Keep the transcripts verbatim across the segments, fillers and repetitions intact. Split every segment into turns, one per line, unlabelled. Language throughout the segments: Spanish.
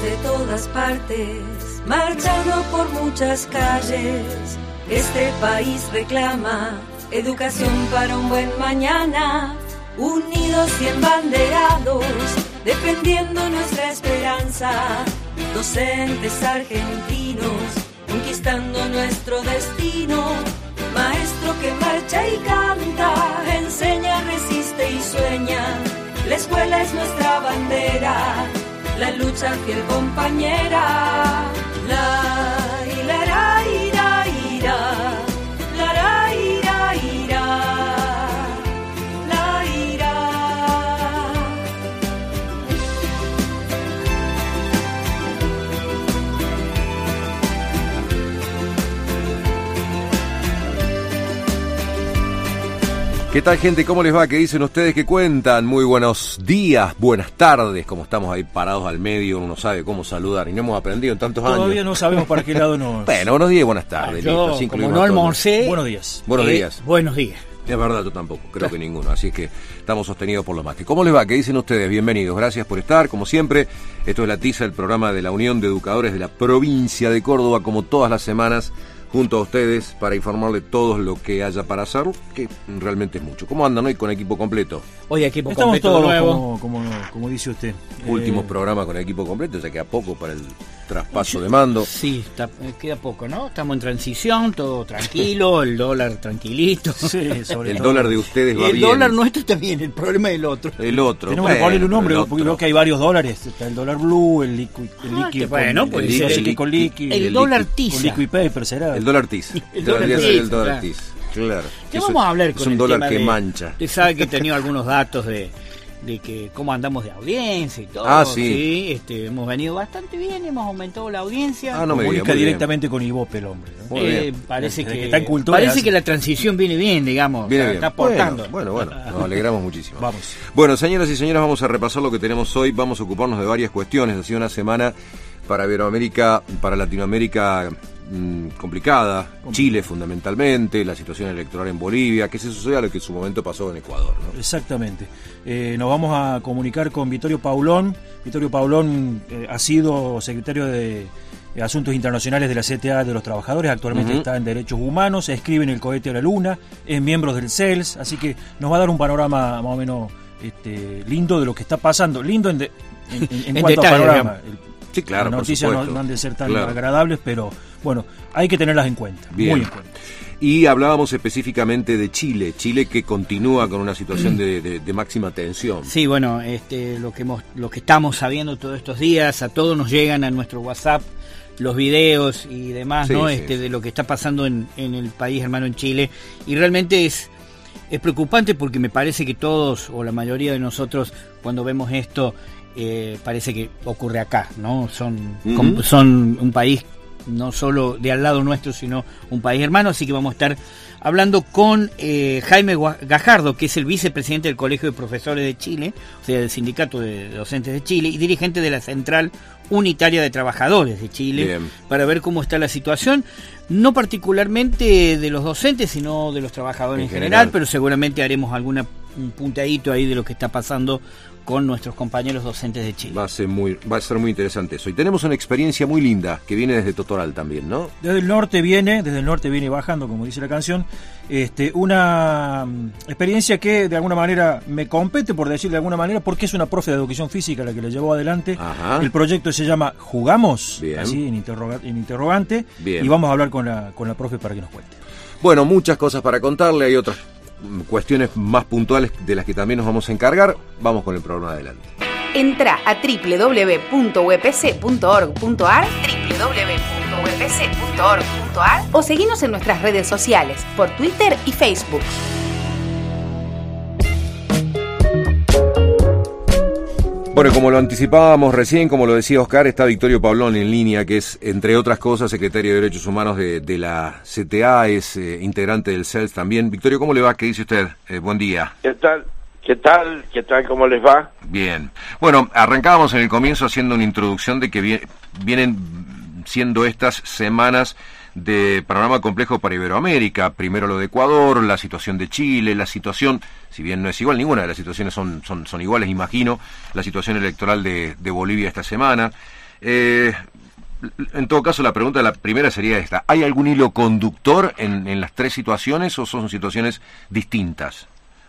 de todas partes, marchando por muchas calles. Este país reclama educación para un buen mañana, unidos y embanderados, defendiendo nuestra esperanza. Docentes argentinos, conquistando nuestro destino. Maestro que marcha y canta, enseña, resiste y sueña. La escuela es nuestra bandera, la lucha fiel compañera. La ira, ira, ira, ira, la ra, ira, ira, la ira.
¿Qué tal, gente? ¿Cómo les va? ¿Qué dicen ustedes? ¿Qué cuentan? Muy buenos días, buenas tardes. Como estamos ahí parados al medio, uno no sabe cómo saludar y no hemos aprendido en tantos
Todavía
años.
Todavía no sabemos para qué lado nos...
Bueno, buenos días y buenas tardes.
Yo,
listo,
como no almorcé...
Buenos días.
Buenos
eh,
días.
Buenos días.
Es verdad, yo tampoco, creo que ninguno, así es que estamos sostenidos por los más. ¿Cómo les va? ¿Qué dicen ustedes? Bienvenidos, gracias por estar, como siempre. Esto es La Tiza, el programa de la Unión de Educadores de la provincia de Córdoba, como todas las semanas, junto a ustedes, para informarle todo lo que haya para hacer, que realmente es mucho. ¿Cómo andan hoy con equipo completo?
Hoy equipo
Estamos
completo
todos
nuevo.
como, como, como dice usted.
Últimos
Eh,
programas con equipo completo, ya queda poco para el traspaso de mando.
Sí, está, queda poco, ¿no? Estamos en transición, todo tranquilo, el dólar tranquilito.
Sí, sobre
El
todo.
dólar de ustedes va
El
bien.
dólar nuestro está bien, el problema es el otro.
El otro.
Tenemos
bueno,
que ponerle un nombre,
el
porque
otro.
veo que hay varios dólares. Está el dólar blue, el liquid, el
Ah,
líquido.
que bueno,
con,
puede
el,
ser
no sé
el
qué con
liqui-
liquid.
el
el
dólar
liquid-
tiza.
Con liquid paper será.
El dólar tiz.
El
Debería
dólar
ser el
tiz,
dólar
claro.
tiz. Claro.
¿Qué
Eso
vamos a hablar
es
con
un
el
dólar
tema
que
de-
mancha.
Usted sabe que he tenido algunos datos de, de que cómo andamos de audiencia y todo.
Ah, sí.
este, hemos venido bastante bien, hemos aumentado la audiencia.
Ah, no me diga,
Comunica
muy bien.
directamente con Ibope el hombre, ¿no?
Muy
Eh,
bien.
parece
Desde
que,
que está en cultura
parece
hace-
que la transición viene bien, digamos.
Viene
o sea,
bien.
Está aportando.
Bueno, bueno, bueno, nos alegramos muchísimo.
Vamos.
Bueno, señoras y señores, vamos a repasar lo que tenemos hoy. Vamos a ocuparnos de varias cuestiones. Ha sido una semana para Iberoamérica, para Latinoamérica mmm, complicada. Chile, fundamentalmente, la situación electoral en Bolivia, que se sucede a lo que en su momento pasó en Ecuador, ¿no?
Exactamente. Eh, nos vamos a comunicar con Vittorio Paulón. Vittorio Paulón eh, ha sido secretario de eh, Asuntos Internacionales de la C T A de los Trabajadores, actualmente
Uh-huh.
está en Derechos Humanos, escribe en el Cohete a la Luna, es miembro del C E L S, así que nos va a dar un panorama más o menos este, lindo de lo que está pasando. Lindo en, de, en, en, en
En
cuanto
detalle,
a panorama.
digamos. Sí, claro,
Las
por
noticias no,
supuesto.
no han de ser tan
Claro.
agradables, pero bueno, hay que tenerlas en cuenta,
Bien.
muy en cuenta.
Y hablábamos específicamente de Chile, Chile que continúa con una situación de, de, de máxima tensión.
Sí, bueno, este, lo que hemos, lo que estamos sabiendo todos estos días, a todos nos llegan a nuestro WhatsApp los videos y demás,
Sí,
¿no?
sí,
Este,
sí.
de lo que está pasando en, en el país hermano, en Chile, y realmente es es preocupante porque me parece que todos o la mayoría de nosotros cuando vemos esto eh, parece que ocurre acá, ¿no? Son
Ujú.
com- son un país no solo de al lado nuestro, sino un país hermano, así que vamos a estar hablando con eh, Jaime Gua- Gajardo, que es el vicepresidente del Colegio de Profesores de Chile, o sea, del Sindicato de Docentes de Chile, y dirigente de la Central Unitaria de Trabajadores de Chile,
Bien.
para ver cómo está la situación, no particularmente de los docentes, sino de los trabajadores
En
en, general,
general.
pero seguramente haremos alguna un puntadito ahí de lo que está pasando con nuestros compañeros docentes de Chile.
Va a ser muy, va a ser muy interesante eso. Y tenemos una experiencia muy linda que viene desde Totoral también, ¿no?
Desde el norte viene, desde el norte viene bajando, como dice la canción, este, una mm, experiencia que de alguna manera me compete, por decir de alguna manera, porque es una profe de educación física la que la llevó adelante.
Ajá.
El proyecto se llama Jugamos,
Bien.
así en, interroga- en interrogante,
Bien.
y vamos a hablar con la, con la profe para que nos cuente.
Bueno, muchas cosas para contarle, hay otras mm, cuestiones más puntuales de las que también nos vamos a encargar. Vamos con el programa adelante.
Entra a doble u doble u doble u punto u p c punto org punto a r, doble u doble u doble u punto u p c punto org punto a r, o seguinos en nuestras redes sociales, por Twitter y Facebook.
Bueno, como lo anticipábamos recién, como lo decía Oscar, está Vittorio Paulón en línea, que es, entre otras cosas, secretario de Derechos Humanos de, de la C T A, es eh, integrante del C E L S también. Victorio, ¿cómo le va? ¿Qué dice usted? Eh, buen día.
¿Qué tal? ¿Qué tal? ¿Qué tal? ¿Cómo les va?
Bien. Bueno, arrancábamos en el comienzo haciendo una introducción de que vie- vienen siendo estas semanas de panorama complejo para Iberoamérica. Primero lo de Ecuador, la situación de Chile, la situación, si bien no es igual, ninguna de las situaciones son, son, son iguales, imagino, la situación electoral de, de Bolivia esta semana. Eh, en todo caso, la pregunta, la primera sería esta. ¿Hay algún hilo conductor en, en las tres situaciones o son situaciones distintas?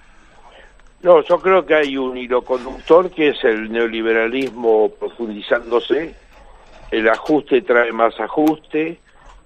No, yo creo que hay un hilo conductor que es el neoliberalismo profundizándose, el ajuste trae más ajuste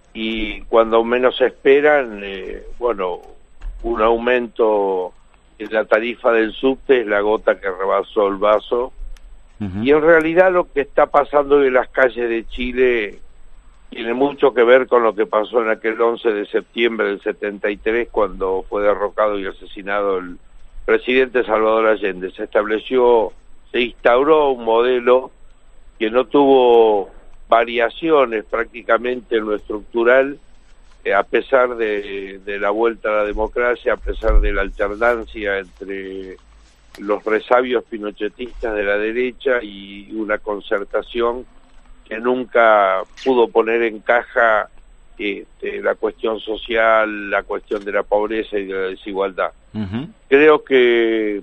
y cuando menos esperan, eh, bueno, un aumento en la tarifa del subte es la gota que rebasó el vaso. Uh-huh. Y en realidad lo que está pasando hoy en las calles de Chile tiene mucho que ver con lo que pasó en aquel once de septiembre del setenta y tres cuando fue derrocado y asesinado el presidente Salvador Allende. Se estableció, se instauró un modelo que no tuvo variaciones prácticamente en lo estructural, eh, a pesar de, de la vuelta a la democracia, a pesar de la alternancia entre los resabios pinochetistas de la derecha y una concertación que nunca pudo poner en caja este, la cuestión social, la cuestión de la pobreza y de la desigualdad. Uh-huh. Creo que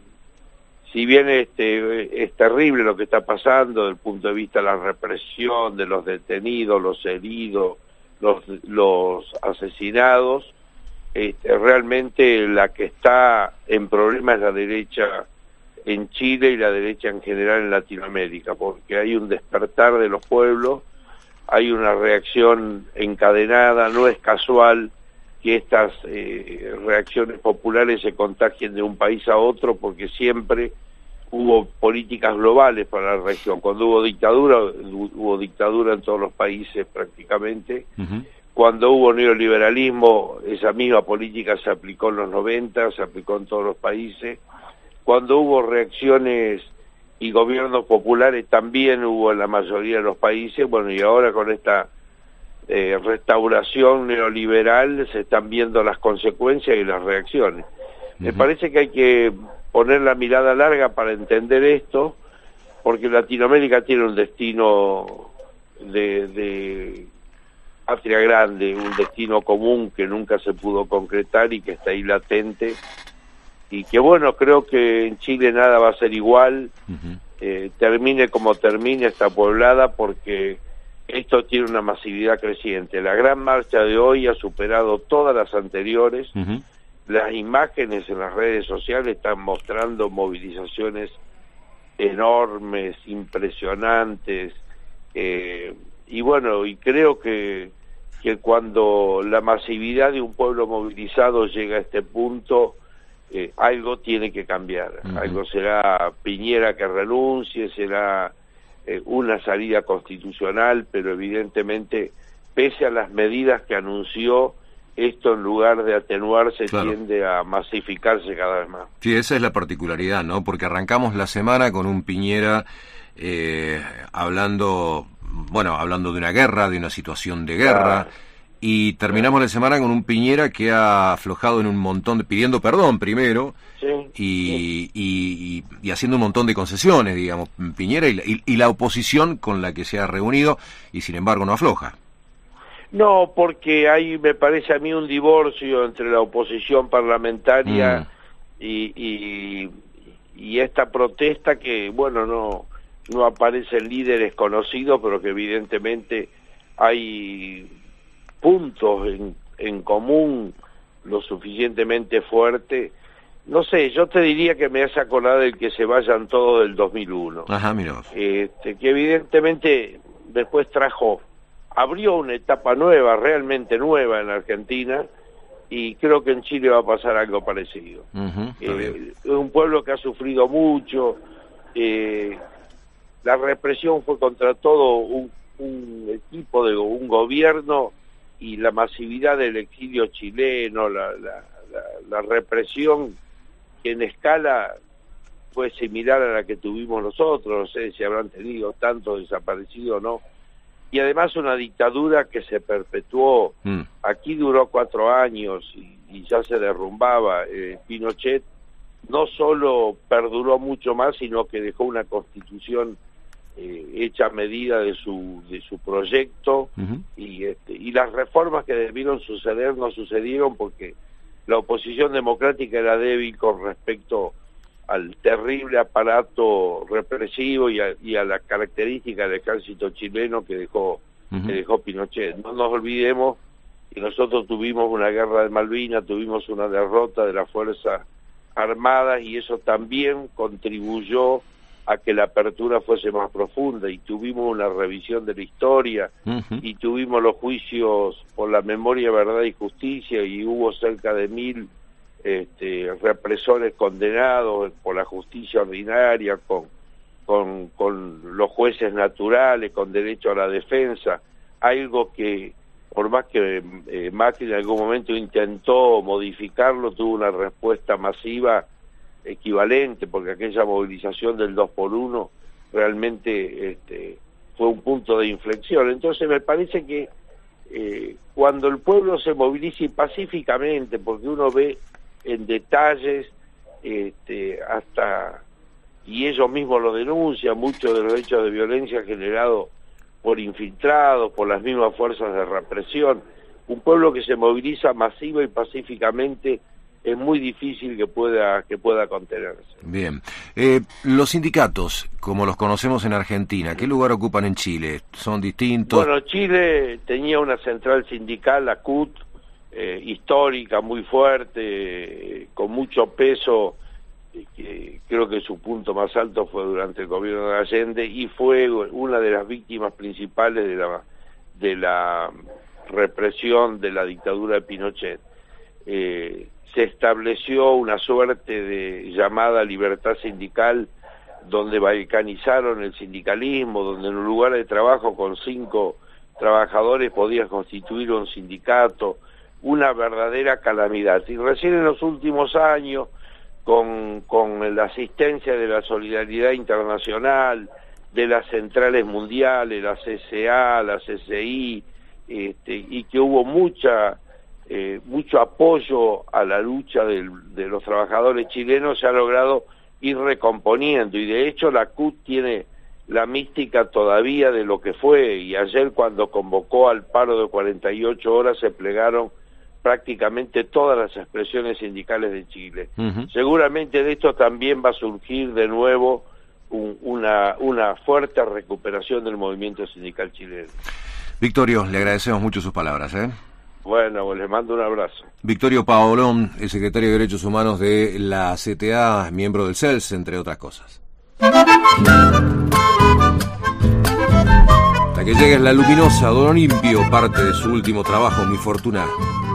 si bien este es terrible lo que está pasando desde el punto de vista de la represión, de los detenidos, los heridos, los, los asesinados, este, realmente la que está en problemas es la derecha en Chile y la derecha en general en Latinoamérica, porque hay un despertar de los pueblos, hay una reacción encadenada, no es casual que estas eh, reacciones populares se contagien de un país a otro, porque siempre hubo políticas globales para la región. Cuando hubo dictadura, hubo dictadura en todos los países prácticamente. Uh-huh. Cuando hubo neoliberalismo, esa misma política se aplicó en los noventa, se aplicó en todos los países. Cuando hubo reacciones y gobiernos populares, también hubo en la mayoría de los países. Bueno, y ahora con esta eh, restauración neoliberal se están viendo las consecuencias y las reacciones. Uh-huh. Me parece que hay que poner la mirada larga para entender esto, porque Latinoamérica tiene un destino de, de patria grande, un destino común que nunca se pudo concretar y que está ahí latente, y que bueno, creo que en Chile nada va a ser igual, uh-huh. eh, termine como termine, está poblada, porque esto tiene una masividad creciente. La gran marcha de hoy ha superado todas las anteriores. Uh-huh. Las imágenes en las redes sociales están mostrando movilizaciones enormes, impresionantes, eh, y bueno, y creo que, que cuando la masividad de un pueblo movilizado llega a este punto, eh, algo tiene que cambiar. Uh-huh. Algo será Piñera que renuncie, será eh, una salida constitucional, pero evidentemente, pese a las medidas que anunció, esto en lugar de atenuarse, claro, tiende a masificarse cada vez más.
Sí, esa es la particularidad, ¿no? Porque arrancamos la semana con un Piñera eh, hablando, bueno, hablando de una guerra, de una situación de guerra, claro, y terminamos claro. la semana con un Piñera que ha aflojado en un montón, de, pidiendo perdón primero, sí, y, sí. Y, y, y haciendo un montón de concesiones, digamos, Piñera y, y, y la oposición con la que se ha reunido, y sin embargo no afloja.
No, porque hay, me parece a mí, un divorcio entre la oposición parlamentaria mm. y, y, y esta protesta que, bueno, no, no aparecen líderes conocidos, pero que evidentemente hay puntos en, en común lo suficientemente fuerte. No sé, yo te diría que me hace acordar del que se vayan todos del dos mil uno.
Ajá, mira.
Este, que evidentemente después trajo... abrió una etapa nueva, realmente nueva en Argentina, y creo que en Chile va a pasar algo parecido. Uh-huh, eh, es un pueblo que ha sufrido mucho, eh, la represión fue contra todo un, un equipo de un gobierno, y la masividad del exilio chileno, la, la, la, la represión que en escala fue similar a la que tuvimos nosotros, no sé si habrán tenido tantos desaparecidos o no, y además una dictadura que se perpetuó, mm. aquí duró cuatro años y, y ya se derrumbaba. eh, Pinochet no solo perduró mucho más, sino que dejó una constitución eh, hecha a medida de su de su proyecto, uh-huh. y este, y las reformas que debieron suceder no sucedieron porque la oposición democrática era débil con respecto al terrible aparato represivo y a, y a la característica del ejército chileno que dejó, uh-huh. que dejó Pinochet. No nos olvidemos que nosotros tuvimos una guerra de Malvinas, tuvimos una derrota de las Fuerzas Armadas y eso también contribuyó a que la apertura fuese más profunda y tuvimos una revisión de la historia uh-huh. y tuvimos los juicios por la memoria, verdad y justicia y hubo cerca de mil este, represores condenados por la justicia ordinaria, con, con, con los jueces naturales, con derecho a la defensa, algo que por más que eh, Macri en algún momento intentó modificarlo, tuvo una respuesta masiva equivalente, porque aquella movilización del dos por uno realmente este, fue un punto de inflexión. Entonces me parece que eh, cuando el pueblo se movilice pacíficamente, porque uno ve en detalles este, hasta, y ellos mismos lo denuncian, muchos de los hechos de violencia generados por infiltrados, por las mismas fuerzas de represión, un pueblo que se moviliza masivo y pacíficamente es muy difícil que pueda que pueda contenerse.
Bien. Eh, los sindicatos, como los conocemos en Argentina, ¿qué lugar ocupan en Chile? ¿Son distintos?
Bueno, Chile tenía una central sindical, la C U T, eh, histórica, muy fuerte, eh, con mucho peso, eh, que creo que su punto más alto fue durante el gobierno de Allende, y fue una de las víctimas principales de la, de la represión de la dictadura de Pinochet. Eh, se estableció una suerte de llamada libertad sindical donde balcanizaron el sindicalismo, donde en un lugar de trabajo con cinco trabajadores podías constituir un sindicato, una verdadera calamidad. Y recién en los últimos años, con, con la asistencia de la solidaridad internacional, de las centrales mundiales, la C C A, la C C I, este, y que hubo mucha Eh, mucho apoyo a la lucha del, de los trabajadores chilenos, se ha logrado ir recomponiendo y de hecho la C U T tiene la mística todavía de lo que fue, y ayer cuando convocó al paro de cuarenta y ocho horas se plegaron prácticamente todas las expresiones sindicales de Chile. Uh-huh. Seguramente de esto también va a surgir de nuevo un, una, una fuerte recuperación del movimiento sindical chileno.
Victorio, le agradecemos mucho sus palabras, ¿eh?
Bueno, pues les mando un abrazo.
Victorio Paolón, el secretario de Derechos Humanos de la C T A, miembro del C E L S, entre otras cosas. La que llega es la luminosa Don Olimpio, parte de su último trabajo, Mi Fortuna.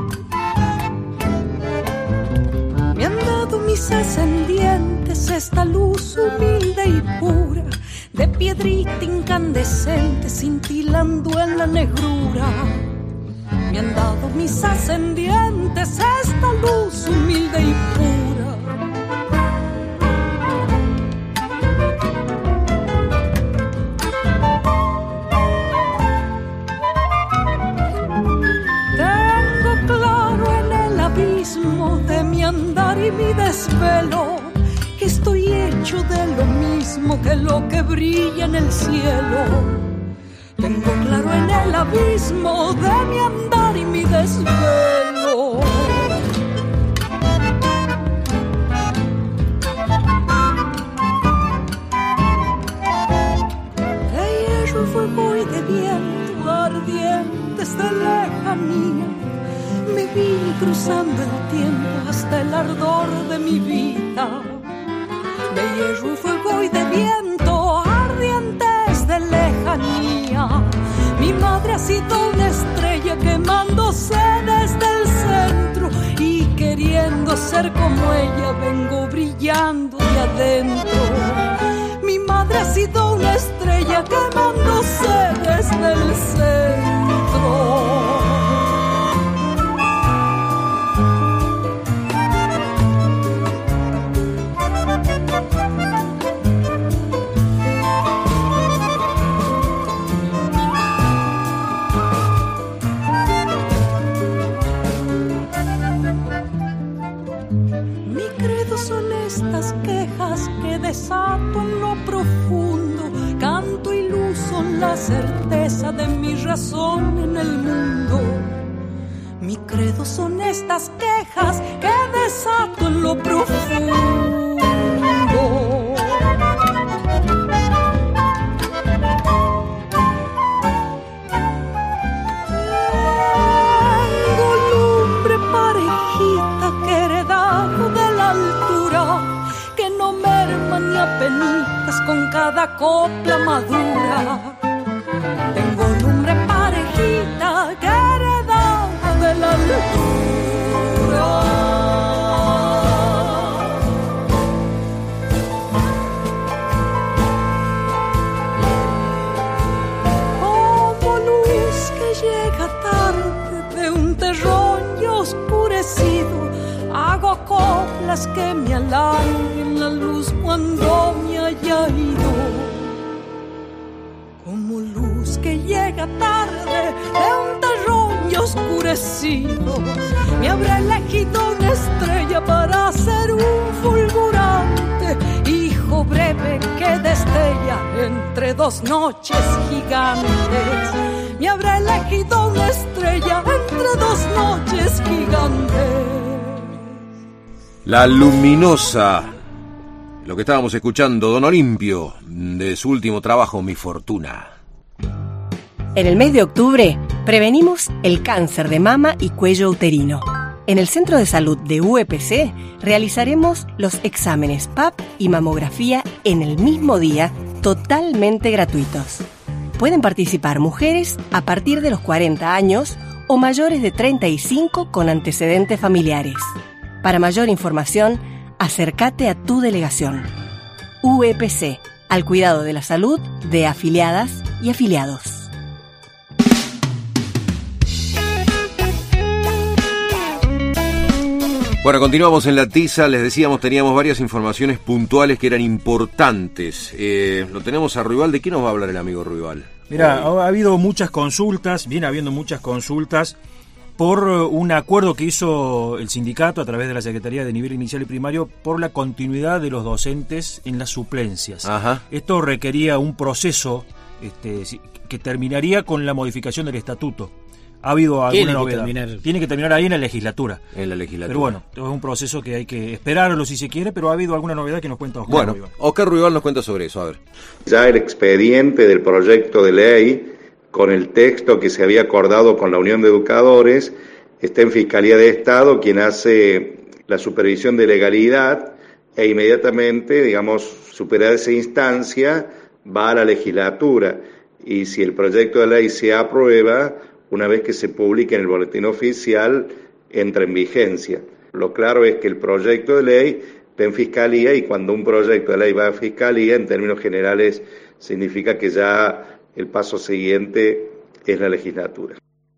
Me han dado mis ascendientes esta luz humilde y pura, de piedrita incandescente cintilando en la negrura. Me han dado mis ascendientes esta luz humilde y pura. Tengo claro en el abismo de mi andar y mi desvelo que estoy hecho de lo mismo que lo que brilla en el cielo. Tengo claro en el abismo de mi andar y mi desvelo. De hierro, fuego y de viento ardientes de lejanía, me vi cruzando el tiempo hasta el ardor de mi vida. De hierro, fuego y de viento ardientes de lejanía, mi madre ha sido una estrella quemándose desde el centro y queriendo ser como ella vengo brillando de adentro. Mi madre ha sido una estrella quemándose desde el centro. Desato en lo profundo, canto y luz son la certeza de mi razón en el mundo. Mi credo son estas quejas que desato en lo profundo. copla madura. Tengo lumbre parejita que heredada de la altura. Como luz que llega tarde de un terruño oscurecido, hago coplas que me alarguen la luz cuando me haya ido. Como luz que llega tarde de un terruño oscurecido, me habrá elegido una estrella para ser un fulgurante hijo breve que destella entre dos noches gigantes. Me habrá elegido una estrella entre dos noches gigantes.
La Luminosa, lo que estábamos escuchando, Don Olimpio, de su último trabajo, Mi Fortuna.
En el mes de octubre, prevenimos el cáncer de mama y cuello uterino. En el Centro de Salud de U E P C realizaremos los exámenes P A P y mamografía en el mismo día, totalmente gratuitos. Pueden participar mujeres a partir de los cuarenta años o mayores de treinta y cinco con antecedentes familiares. Para mayor información, acércate a tu delegación. U E P C, al cuidado de la salud de afiliadas y afiliados.
Bueno, continuamos en la tiza. Les decíamos, teníamos varias informaciones puntuales que eran importantes. Eh, lo tenemos a Ruibal. ¿De qué nos va a hablar el amigo Ruibal?
Mira, ha habido muchas consultas, viene habiendo muchas consultas por un acuerdo que hizo el sindicato a través de la Secretaría de Nivel Inicial y Primario por la continuidad de los docentes en las suplencias.
Ajá.
Esto requería un proceso este, que terminaría con la modificación del estatuto. Ha habido alguna novedad.
Terminar.
Tiene que terminar ahí en la legislatura.
En la legislatura.
Pero bueno, es un proceso que hay que esperarlo si se quiere, pero ha habido alguna novedad que nos cuenta Oscar
Bueno,
Ruibal.
Oscar Ruibal nos cuenta sobre eso, a ver.
Ya el expediente del proyecto de ley con el texto que se había acordado con la Unión de Educadores está en Fiscalía de Estado, quien hace la supervisión de legalidad e inmediatamente, digamos, superada esa instancia, va a la legislatura. Y si el proyecto de ley se aprueba, una vez que se publique en el boletín oficial, entra en vigencia. Lo claro es que el proyecto de ley está en Fiscalía y cuando un proyecto de ley va a Fiscalía, en términos generales, significa que ya el paso siguiente es la legislatura.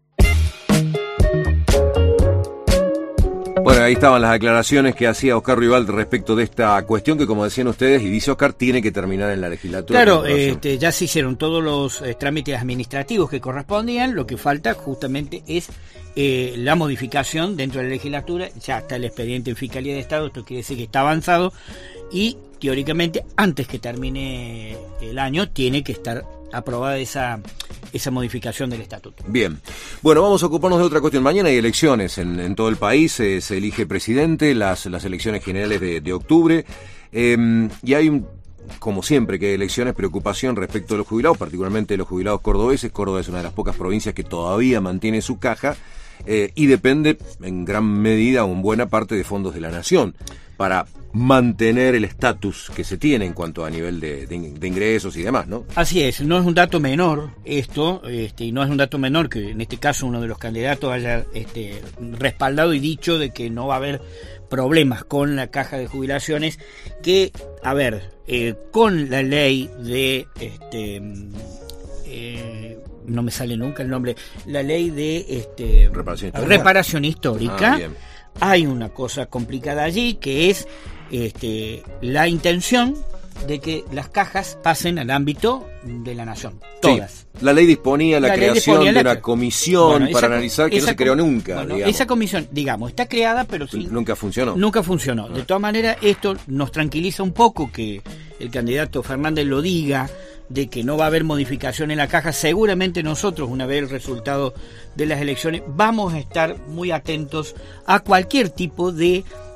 Bueno, ahí estaban las aclaraciones que hacía Oscar Ruibal respecto de esta cuestión que, como decían ustedes, y dice Oscar, tiene que terminar en la legislatura.
Claro, este, ya se hicieron todos los eh, trámites administrativos que correspondían, lo que falta justamente es eh, la modificación dentro de la legislatura. Ya está el expediente en Fiscalía de Estado, esto quiere decir que está avanzado y teóricamente antes que termine el año tiene que estar aprobada esa esa modificación del estatuto.
Bien, bueno, vamos a ocuparnos de otra cuestión. Mañana hay elecciones en, en todo el país, eh, se elige presidente, las, las elecciones generales de, de octubre, eh, y hay un, como siempre que hay elecciones, preocupación respecto a los jubilados, particularmente de los jubilados cordobeses. Córdoba es una de las pocas provincias que todavía mantiene su caja eh, y depende en gran medida o en buena parte de fondos de la nación para mantener el estatus que se tiene en cuanto a nivel de, de, de ingresos y demás, ¿no?
Así es, no es un dato menor esto, este, y no es un dato menor que en este caso uno de los candidatos haya este, respaldado y dicho de que no va a haber problemas con la caja de jubilaciones, que, a ver, eh, con la ley de... este eh, no me sale nunca el nombre, la ley de este,
reparación histórica,
reparación histórica.
Ah,
hay una cosa complicada allí que es este, la intención de que las cajas pasen al ámbito de la nación, todas.
Sí, la ley disponía la, la creación disponía de la... una comisión bueno, para esa, analizar que no se creó nunca.
Bueno, esa comisión, digamos, está creada, pero sí,
nunca funcionó.
Nunca funcionó. Ah. De todas maneras, esto nos tranquiliza un poco que el candidato Fernández lo diga, de que no va a haber modificación en la caja. Seguramente nosotros, una vez el resultado de las elecciones, vamos a estar muy atentos a cualquier tipo de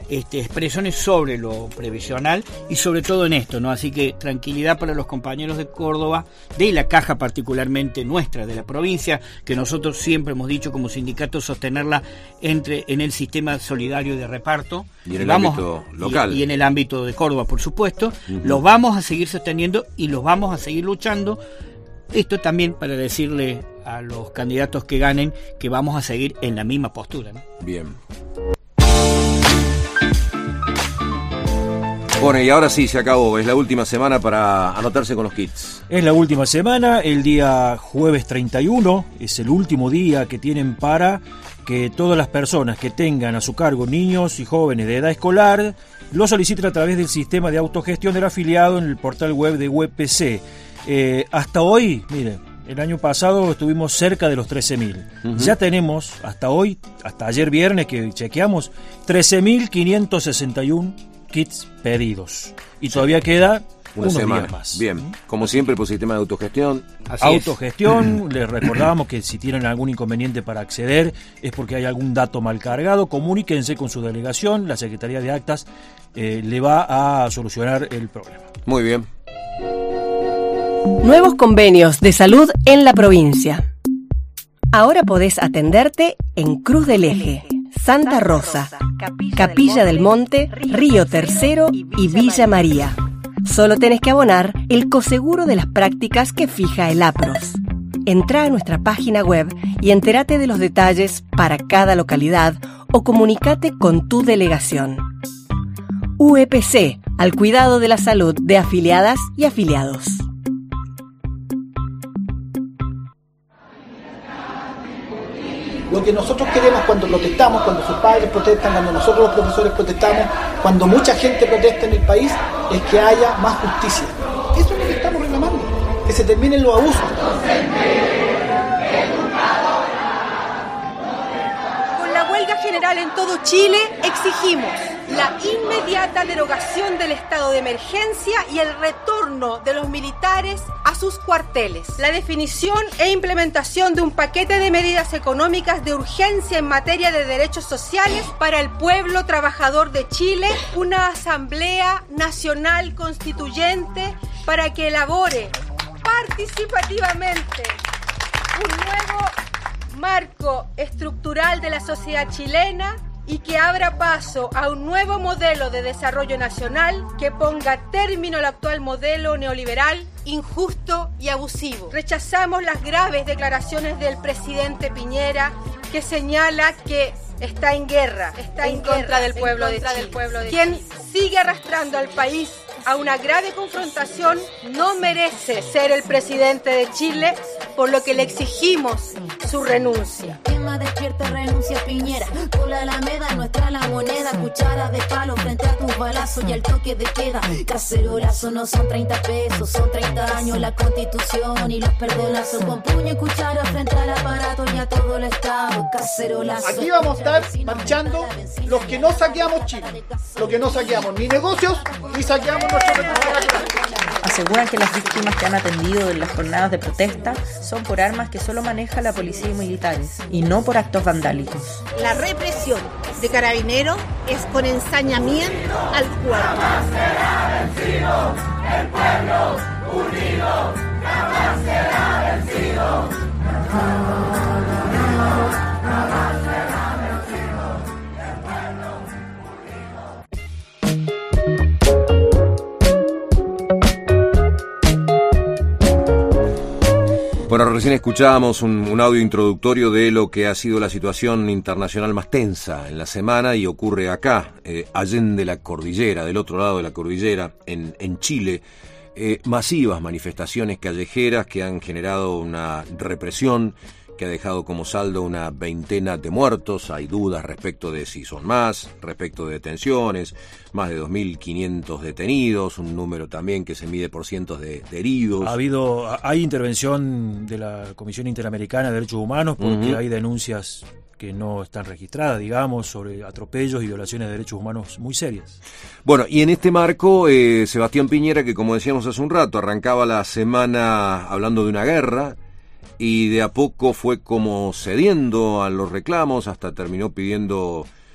este, expresiones sobre lo previsional y sobre todo en esto, ¿no? Así que tranquilidad para los compañeros de Córdoba, de la caja particularmente nuestra, de la provincia, que nosotros siempre hemos dicho como sindicato sostenerla entre en el sistema solidario de reparto.
Y en el
vamos,
ámbito local.
Y, y en el ámbito de Córdoba, por supuesto. Uh-huh. Los vamos a seguir sosteniendo y los vamos a seguir luchando. Esto también para decirle a los candidatos que ganen que vamos a seguir en la misma postura, ¿no?
Bien. Bueno, y ahora sí, se acabó. Es la última semana para anotarse con los kits.
Es la última semana, el día jueves treinta y uno, es el último día que tienen para que todas las personas que tengan a su cargo niños y jóvenes de edad escolar lo soliciten a través del sistema de autogestión del afiliado en el portal web de U E P C. Eh, hasta hoy, mire, el año pasado estuvimos cerca de los trece mil. Uh-huh. Ya tenemos, hasta hoy, hasta ayer viernes que chequeamos, trece mil quinientos sesenta y uno kits pedidos. Y todavía queda
una
unos
semana
días más.
Bien, como siempre, por sistema de autogestión.
Así autogestión, les recordamos que si tienen algún inconveniente para acceder es porque hay algún dato mal cargado, comuníquense con su delegación, la Secretaría de Actas eh, le va a solucionar el problema.
Muy bien.
Nuevos convenios de salud en la provincia. Ahora podés atenderte en Cruz del Eje, Santa Rosa, Capilla del Monte, Río Tercero y Villa María. Solo tenés que abonar el coseguro de las prácticas que fija el APROS. Entrá a nuestra página web y entérate de los detalles para cada localidad o comunicate con tu delegación. U E P C, al cuidado de la salud de afiliadas y afiliados.
Lo que nosotros queremos cuando protestamos, cuando sus padres protestan, cuando nosotros los profesores protestamos, cuando mucha gente protesta en el país, es que haya más justicia. Eso es lo que estamos reclamando, que se terminen los abusos.
Con la huelga general en todo Chile exigimos la inmediata derogación del estado de emergencia y el retorno de los militares a sus cuarteles. La definición e implementación de un paquete de medidas económicas de urgencia en materia de derechos sociales para el pueblo trabajador de Chile. Una asamblea nacional constituyente para que elabore participativamente un nuevo marco estructural de la sociedad chilena y que abra paso a un nuevo modelo de desarrollo nacional que ponga término al actual modelo neoliberal, injusto y abusivo. Rechazamos las graves declaraciones del presidente Piñera que señala que está en guerra, está en, en contra, guerra, del, pueblo en contra de del pueblo de Chile. Quien sigue arrastrando al país a una grave confrontación no merece ser el presidente de Chile, por lo que le exigimos su renuncia.
Tema despierta, renuncia Piñera. Por la Alameda, nuestra la moneda. Cuchara de palo frente a tus balazos y al toque de queda. Cacerolazo no son treinta pesos, son treinta años la Constitución y los perdonazos. Con puño y cuchara frente al aparato y a todo el Estado. Cacerolazo.
Aquí vamos a estar marchando los que no saqueamos Chile, los que no saqueamos ni negocios ni saqueamos nuestros recursos naturales.
Aseguran que las víctimas que han atendido en las jornadas de protesta son por armas que solo maneja la policía y militares, y no por actos vandálicos.
La represión de Carabineros es con ensañamiento al cuerpo.
Jamás será vencido, el pueblo unido, jamás será vencido. Jamás será vencido, el pueblo unido.
Bueno, recién escuchábamos un, un audio introductorio de lo que ha sido la situación internacional más tensa en la semana y ocurre acá, eh, allende la cordillera, del otro lado de la cordillera, en, en Chile. Eh, masivas manifestaciones callejeras que han generado una represión que ha dejado como saldo una veintena de muertos. Hay dudas respecto de si son más, respecto de detenciones, más de dos mil quinientos detenidos, un número también que se mide por cientos de, de heridos.
Ha habido, hay intervención de la Comisión Interamericana de Derechos Humanos porque uh-huh. hay denuncias que no están registradas, digamos, sobre atropellos y violaciones de derechos humanos muy serias.
Bueno, y en este marco, eh, Sebastián Piñera, que como decíamos hace un rato, arrancaba la semana hablando de una guerra, y de a poco fue como cediendo a los reclamos, hasta terminó pidiendo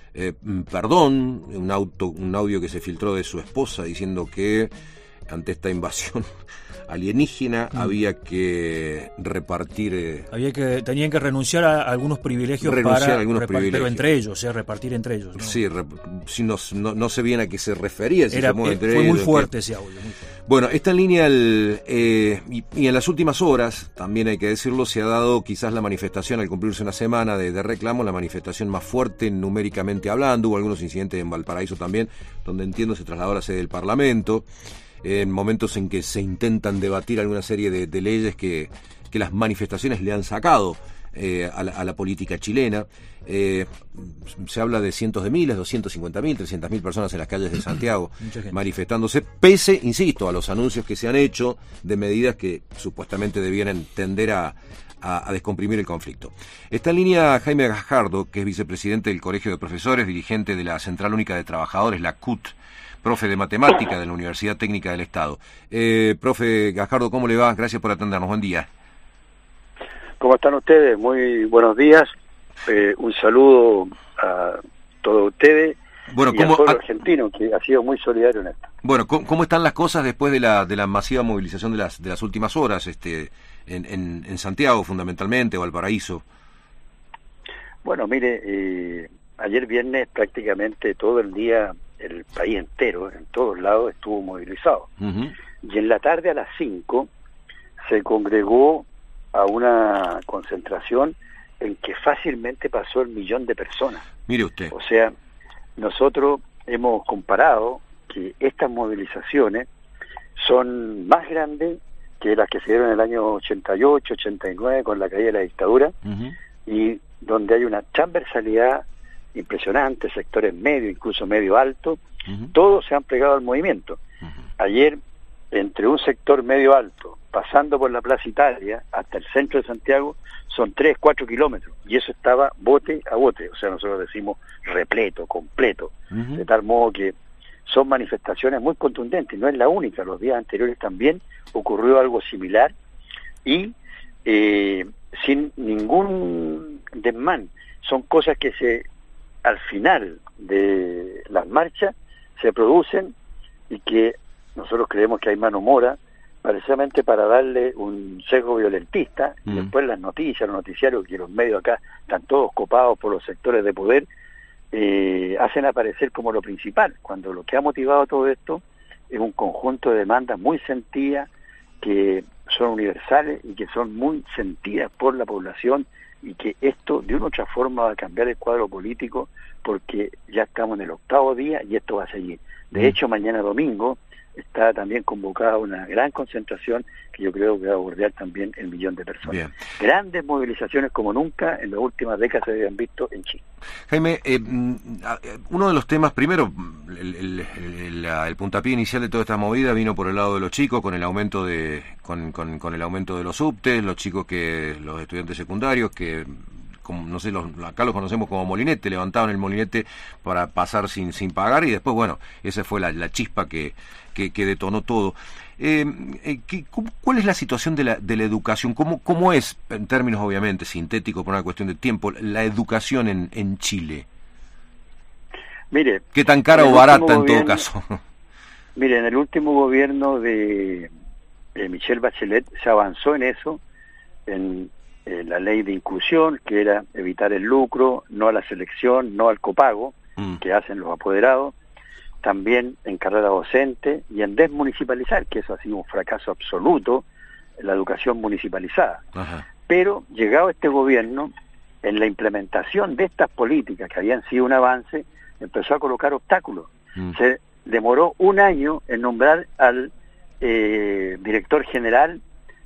eh, perdón, un, auto, un audio que se filtró de su esposa diciendo que ante esta invasión alienígena mm. había que repartir eh,
había que tenían que renunciar a algunos privilegios
renunciar
para
a algunos
repartir,
privilegios.
Pero entre ellos, o sea, repartir entre ellos, ¿no?
Sí, rep, si no, no, no sé bien a qué se refería, si
Era,
se mueve
eh,
entre
fue
ellos,
muy fuerte
que...
ese audio, muy fuerte.
Bueno, está en línea el, eh, y, y en las últimas horas, también hay que decirlo, se ha dado quizás la manifestación, al cumplirse una semana de, de reclamo, la manifestación más fuerte numéricamente hablando. Hubo algunos incidentes en Valparaíso también, donde entiendo se trasladó a la sede del Parlamento, eh, en momentos en que se intentan debatir alguna serie de, de leyes que, que las manifestaciones le han sacado eh, a, la, a la política chilena. Eh, se habla de cientos de miles, doscientos cincuenta mil, trescientas mil personas en las calles de Santiago manifestándose, pese, insisto, a los anuncios que se han hecho de medidas que supuestamente debieran tender a, a, a descomprimir el conflicto. Está en línea Jaime Gajardo, que es vicepresidente del Colegio de Profesores, dirigente de la Central Única de Trabajadores, la C U T, profe de matemática de la Universidad Técnica del Estado. Eh, profe Gajardo, ¿cómo le va? Gracias por atendernos. Buen día.
¿Cómo están ustedes? Muy buenos días. Eh, un saludo a todos ustedes
bueno,
y
¿cómo,
al pueblo
a,
argentino, que ha sido muy solidario en esto.
Bueno, ¿cómo, cómo están las cosas después de la de la masiva movilización de las de las últimas horas, este, en, en, en Santiago fundamentalmente, o Valparaíso?
Bueno, mire, eh, ayer viernes prácticamente todo el día el país entero, en todos lados, estuvo movilizado. Uh-huh. Y en la tarde a las cinco se congregó a una concentración en que fácilmente pasó el millón de personas.
Mire usted.
O sea, nosotros hemos comparado que estas movilizaciones son más grandes que las que se dieron en el año ochenta y ocho, ochenta y nueve con la caída de la dictadura, uh-huh. y donde hay una transversalidad impresionante, sectores medio, incluso medio alto, uh-huh. todos se han plegado al movimiento. Uh-huh. Ayer, entre un sector medio alto, pasando por la Plaza Italia hasta el centro de Santiago, son tres, cuatro kilómetros, y eso estaba bote a bote, o sea, nosotros decimos repleto, completo, uh-huh. de tal modo que son manifestaciones muy contundentes, no es la única, los días anteriores también ocurrió algo similar, y eh, sin ningún desmán, son cosas que se al final de las marchas se producen y que nosotros creemos que hay mano mora, precisamente para darle un sesgo violentista, mm. y después las noticias, los noticiarios, que los medios acá están todos copados por los sectores de poder, eh, hacen aparecer como lo principal, cuando lo que ha motivado todo esto es un conjunto de demandas muy sentidas, que son universales y que son muy sentidas por la población, y que esto de una u otra forma va a cambiar el cuadro político, porque ya estamos en el octavo día y esto va a seguir. De mm. hecho, mañana domingo está también convocada una gran concentración que yo creo que va a bordear también el millón de personas. Bien. Grandes movilizaciones como nunca en las últimas décadas se habían visto en Chile.
Jaime, eh, uno de los temas, primero, el, el, el, el puntapié inicial de toda esta movida vino por el lado de los chicos, con el aumento de con, con, con el aumento de los subtes, los chicos que los estudiantes secundarios que como, no sé, los, acá los conocemos como molinete, levantaban el molinete para pasar sin sin pagar, y después, bueno, esa fue la, la chispa que, que, que detonó todo. Eh, eh, ¿qué, ¿Cuál es la situación de la, de la educación? ¿Cómo, ¿Cómo es, en términos obviamente sintéticos por una cuestión de tiempo, la educación en, en Chile?
Mire,
¿qué tan cara o barata en
gobierno,
todo caso?
Mire, en el último gobierno de, de Michelle Bachelet se avanzó en eso, en eh, la ley de inclusión, que era evitar el lucro, no a la selección, no al copago, mm. que hacen los apoderados, también en carrera docente y en desmunicipalizar, que eso ha sido un fracaso absoluto, la educación municipalizada. Ajá. Pero llegado este gobierno, en la implementación de estas políticas que habían sido un avance, empezó a colocar obstáculos. Mm. Se demoró un año en nombrar al eh, director general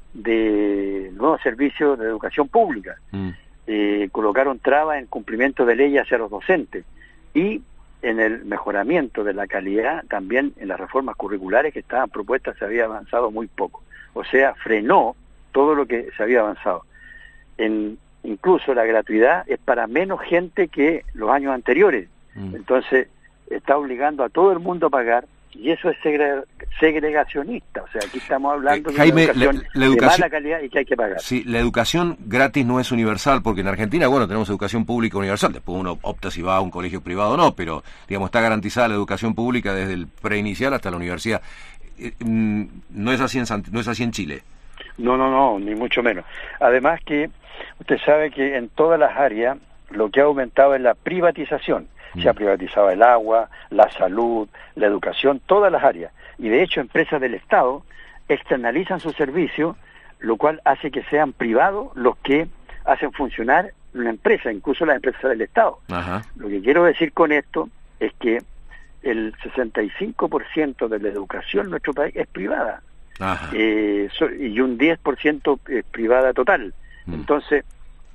del nuevo servicio de educación pública. Mm. Eh, colocaron trabas en cumplimiento de leyes hacia los docentes, y en el mejoramiento de la calidad, también en las reformas curriculares que estaban propuestas se había avanzado muy poco. O sea, frenó todo lo que se había avanzado. En, incluso la gratuidad es para menos gente que los años anteriores. Mm. Entonces, está obligando a todo el mundo a pagar, y eso es segre- segregacionista. O sea, aquí estamos hablando
eh, Jaime,
de una educación,
la, la educación
de mala calidad y que hay que pagar.
Sí, la educación gratis no es universal, porque en Argentina, bueno, tenemos educación pública universal, después uno opta si va a un colegio privado o no, pero, digamos, está garantizada la educación pública desde el preinicial hasta la universidad. Eh, no es así en Sant- no es así en Chile.
No, no, no, ni mucho menos. Además que usted sabe que en todas las áreas lo que ha aumentado es la privatización. Se ha privatizado el agua, la salud, la educación, todas las áreas. Y de hecho empresas del Estado externalizan sus servicios, lo cual hace que sean privados los que hacen funcionar una empresa, incluso las empresas del Estado.
Ajá.
Lo que quiero decir con esto es que el sesenta y cinco por ciento de la educación en nuestro país es privada.
Ajá.
Eh, so, y un diez por ciento es privada total. Mm. Entonces,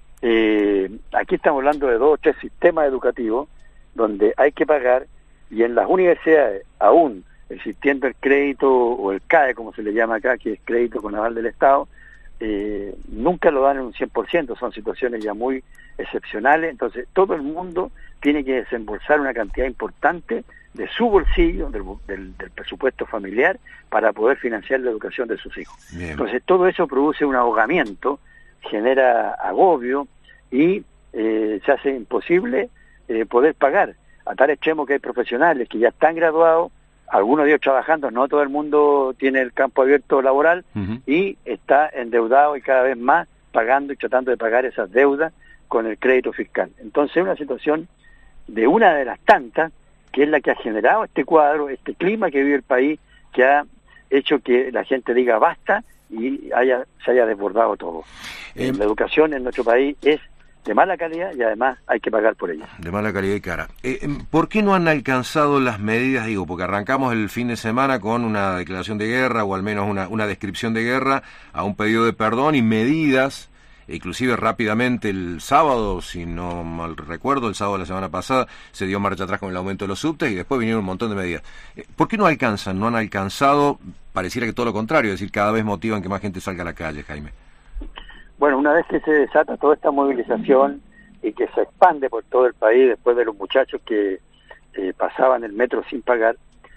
eh, aquí estamos hablando de dos o tres sistemas educativos donde hay que pagar, y en las universidades, aún existiendo el crédito o el C A E, como se le llama acá, que es crédito con aval del Estado, eh, nunca lo dan en un cien por ciento, son situaciones ya muy excepcionales. Entonces todo el mundo tiene que desembolsar una cantidad importante de su bolsillo, del, del, del presupuesto familiar, para poder financiar la educación de sus hijos. Bien. Entonces todo eso produce un ahogamiento, genera agobio y eh, se hace imposible eh, poder pagar, a tal extremo que hay profesionales que ya están graduados, algunos de ellos trabajando, no todo el mundo tiene el campo abierto laboral, uh-huh. y está endeudado y cada vez más pagando y tratando de pagar esas deudas con el crédito fiscal. Entonces es una situación de una de las tantas que es la que ha generado este cuadro, este clima que vive el país, que ha hecho que la gente diga basta y haya se haya desbordado todo. Eh, la educación en nuestro país es de mala calidad y además hay que pagar por ella.
De mala calidad y cara. Eh, ¿Por qué no han alcanzado las medidas? Digo, porque arrancamos el fin de semana con una declaración de guerra, o al menos una, una descripción de guerra, a un pedido de perdón y medidas, inclusive rápidamente el sábado, si no mal recuerdo, el sábado de la semana pasada, se dio marcha atrás con el aumento de los subtes y después vinieron un montón de medidas. Eh, ¿Por qué no alcanzan? ¿No han alcanzado? Pareciera que todo lo contrario, es decir, cada vez motivan que más gente salga a la calle, Jaime.
Bueno, una vez que se desata toda esta movilización y que se expande por todo el país después de los muchachos que eh, pasaban el metro sin pagar,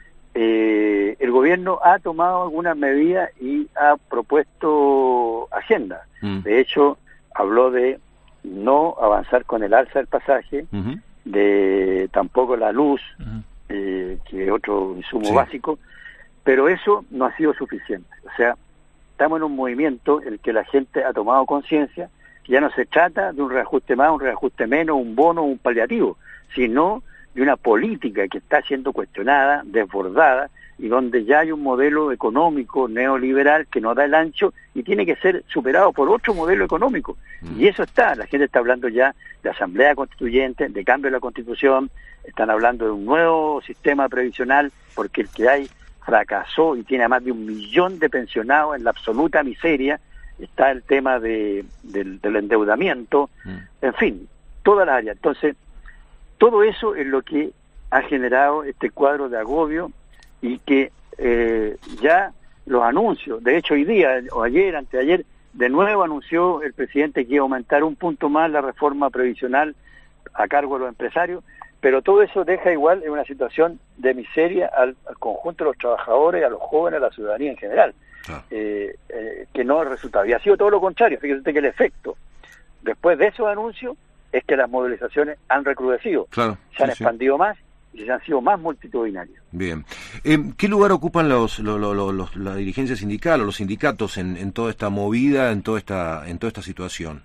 eh, el gobierno ha tomado algunas medidas y ha propuesto agenda. Mm. De hecho, habló de no avanzar con el alza del pasaje, uh-huh. de tampoco la luz, uh-huh. eh, que es otro insumo sí. básico, pero eso no ha sido suficiente. O sea, estamos en un movimiento en el que la gente ha tomado conciencia que ya no se trata de un reajuste más, un reajuste menos, un bono, un paliativo, sino de una política que está siendo cuestionada, desbordada, y donde ya hay un modelo económico neoliberal que no da el ancho y tiene que ser superado por otro modelo económico. Mm. Y eso está, la gente está hablando ya de asamblea constituyente, de cambio de la Constitución, están hablando de un nuevo sistema previsional, porque el que hay fracasó y tiene a más de un millón de pensionados en la absoluta miseria. Está el tema de, del, del endeudamiento, mm. en fin, todas las áreas. Entonces, todo eso es lo que ha generado este cuadro de agobio y que eh, ya los anuncios, de hecho hoy día, o ayer, anteayer, de nuevo anunció el presidente que iba a aumentar un punto más la reforma previsional a cargo de los empresarios, pero todo eso deja igual en una situación de miseria al, al conjunto de los trabajadores, a los jóvenes, a la ciudadanía en general, ah. eh, eh, que no resulta. Había sido todo lo contrario. Fíjate que el efecto después de esos anuncios es que las movilizaciones han recrudecido,
claro,
se han
sí,
expandido
sí.
más y se han sido más multitudinarios.
Bien. Eh, ¿Qué lugar ocupan los, los, los, los, la dirigencia sindical o los sindicatos en, en toda esta movida, en toda esta, en toda esta situación?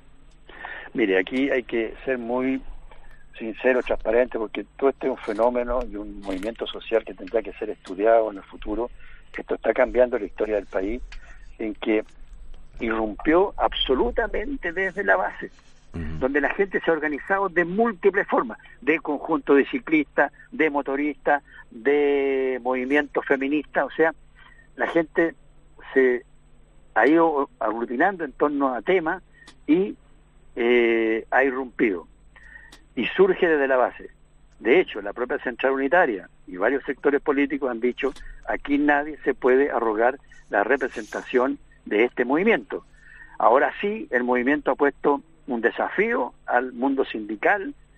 Mire, aquí hay que ser muy sincero, transparente, porque todo este es un fenómeno y un movimiento social que tendrá que ser estudiado en el futuro. Esto está cambiando la historia del país, en que irrumpió absolutamente desde la base, uh-huh. donde la gente se ha organizado de múltiples formas, de conjunto de ciclistas, de motoristas, de movimientos feministas. O sea, la gente se ha ido aglutinando en torno a temas y eh, ha irrumpido. Y surge desde la base. De hecho, la propia Central Unitaria y varios sectores políticos han dicho, aquí nadie se puede arrogar la representación de este movimiento. Ahora sí, el movimiento ha puesto un desafío al mundo sindical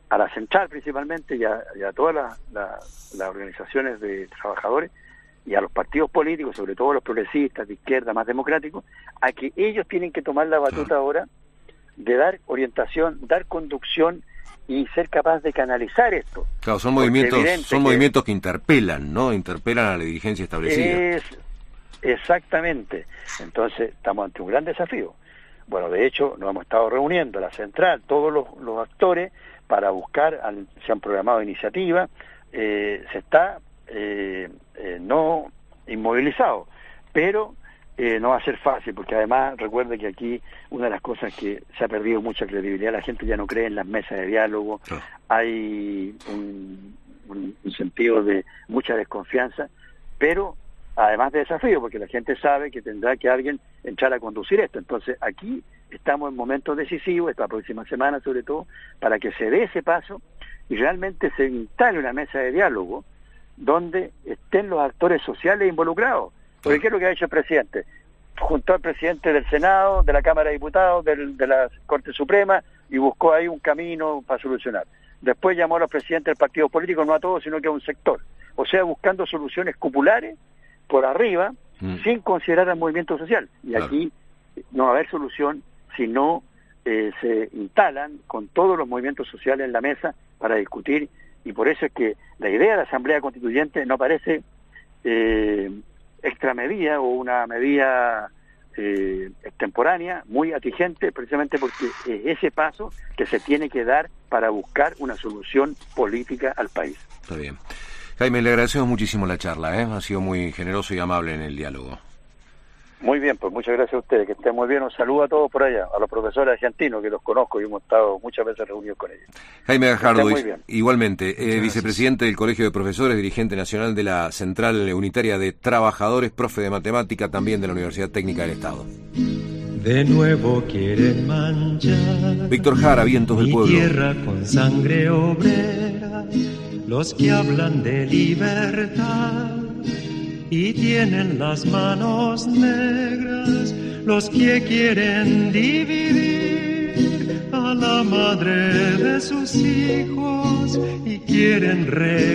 a la central principalmente y a, y a todas las la, la organizaciones de trabajadores y a los partidos políticos, sobre todo los progresistas de izquierda más democráticos, a que ellos tienen que tomar la batuta ahora de dar orientación, dar conducción y ser capaz de canalizar esto.
Claro, son movimientos son que movimientos que interpelan, ¿no? Interpelan a la dirigencia establecida.
Es, exactamente. Entonces, estamos ante un gran desafío. Bueno, de hecho, nos hemos estado reuniendo la central, todos los, los actores, para buscar, se han programado iniciativas, eh, se está eh, eh, no inmovilizado, pero eh, no va a ser fácil, porque además recuerde que aquí una de las cosas que se ha perdido mucha credibilidad, la gente ya no cree en las mesas de diálogo, oh. hay un, un, un sentido de mucha desconfianza, pero además de desafío, porque la gente sabe que tendrá que alguien entrar a conducir esto. Entonces aquí estamos en momentos decisivos, esta próxima semana sobre todo, para que se dé ese paso y realmente se instale una mesa de diálogo donde estén los actores sociales involucrados. Porque ¿qué es lo que ha hecho el presidente? Juntó al presidente del Senado, de la Cámara de Diputados, del, de la Corte Suprema, y buscó ahí un camino para solucionar. Después llamó a los presidentes del partido político, no a todos, sino que a un sector. O sea, buscando soluciones cupulares por arriba, mm. sin considerar al movimiento social. Y claro. aquí no va a haber solución si no eh, se instalan con todos los movimientos sociales en la mesa para discutir, y por eso es que la idea de la Asamblea Constituyente no parece eh, extramedida o una medida eh, extemporánea, muy atingente, precisamente porque es ese paso que se tiene que dar para buscar una solución política al país.
Está bien. Jaime, le agradecemos muchísimo la charla, ¿eh? Ha sido muy generoso y amable en el diálogo.
Muy bien, pues muchas gracias a ustedes, que estén muy bien. Un saludo a todos por allá, a los profesores argentinos que los conozco y hemos estado muchas veces reunidos con ellos.
Jaime Gajardo, igualmente, eh, vicepresidente del Colegio de Profesores, dirigente nacional de la Central Unitaria de Trabajadores, profe de matemática también de la Universidad Técnica del Estado.
De nuevo quieren manchar
Víctor Jara, Vientos del Pueblo.
Tierra con sangre obrera, los que hablan de libertad y tienen las manos negras, los que quieren dividir a la madre de sus hijos y quieren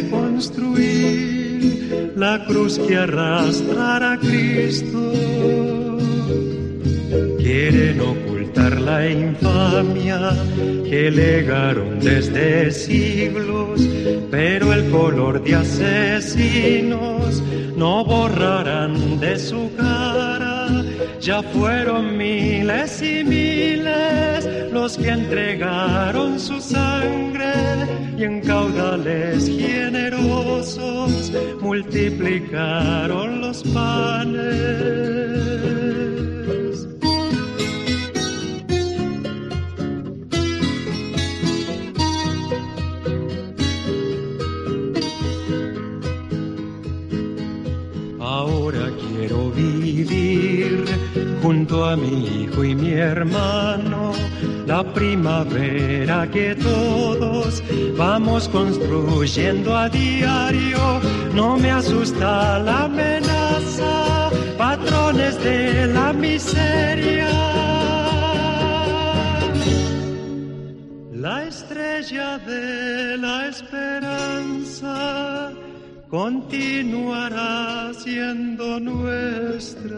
reconstruir la cruz que arrastrará a Cristo. Quieren ocultar la infamia que legaron desde siglos, pero el color de asesinos no borrarán de su cara. Ya fueron miles y miles los que entregaron su sangre y en caudales generosos multiplicaron los panes. Ahora quiero vivir junto a mi hijo y mi hermano la primavera que todos vamos construyendo a diario. No me asusta la amenaza, patrones de la miseria. La estrella de la esperanza continuará siendo nuestra.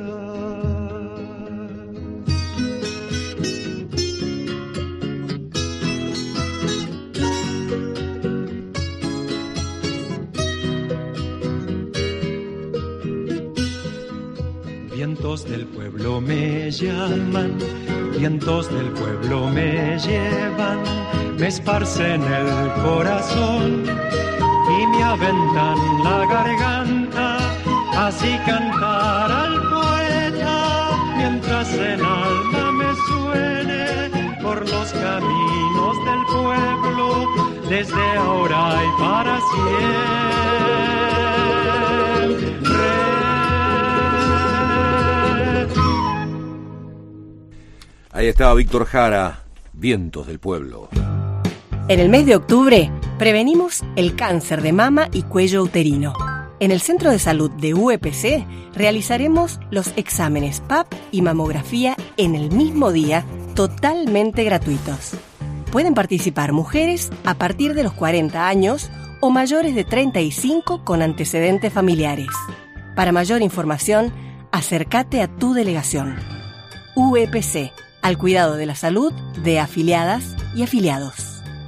Vientos del pueblo me llaman, vientos del pueblo me llevan, me esparcen el corazón y me aventan la garganta, así cantar al poeta, mientras el alma me suene por los caminos del pueblo, desde ahora y para siempre.
Ahí estaba Víctor Jara, Vientos del Pueblo.
En el mes de octubre, prevenimos el cáncer de mama y cuello uterino. En el Centro de Salud de U E P C realizaremos los exámenes P A P y mamografía en el mismo día, totalmente gratuitos. Pueden participar mujeres a partir de los cuarenta años o mayores de treinta y cinco con antecedentes familiares. Para mayor información, acércate a tu delegación. U E P C, al cuidado de la salud de afiliadas y afiliados.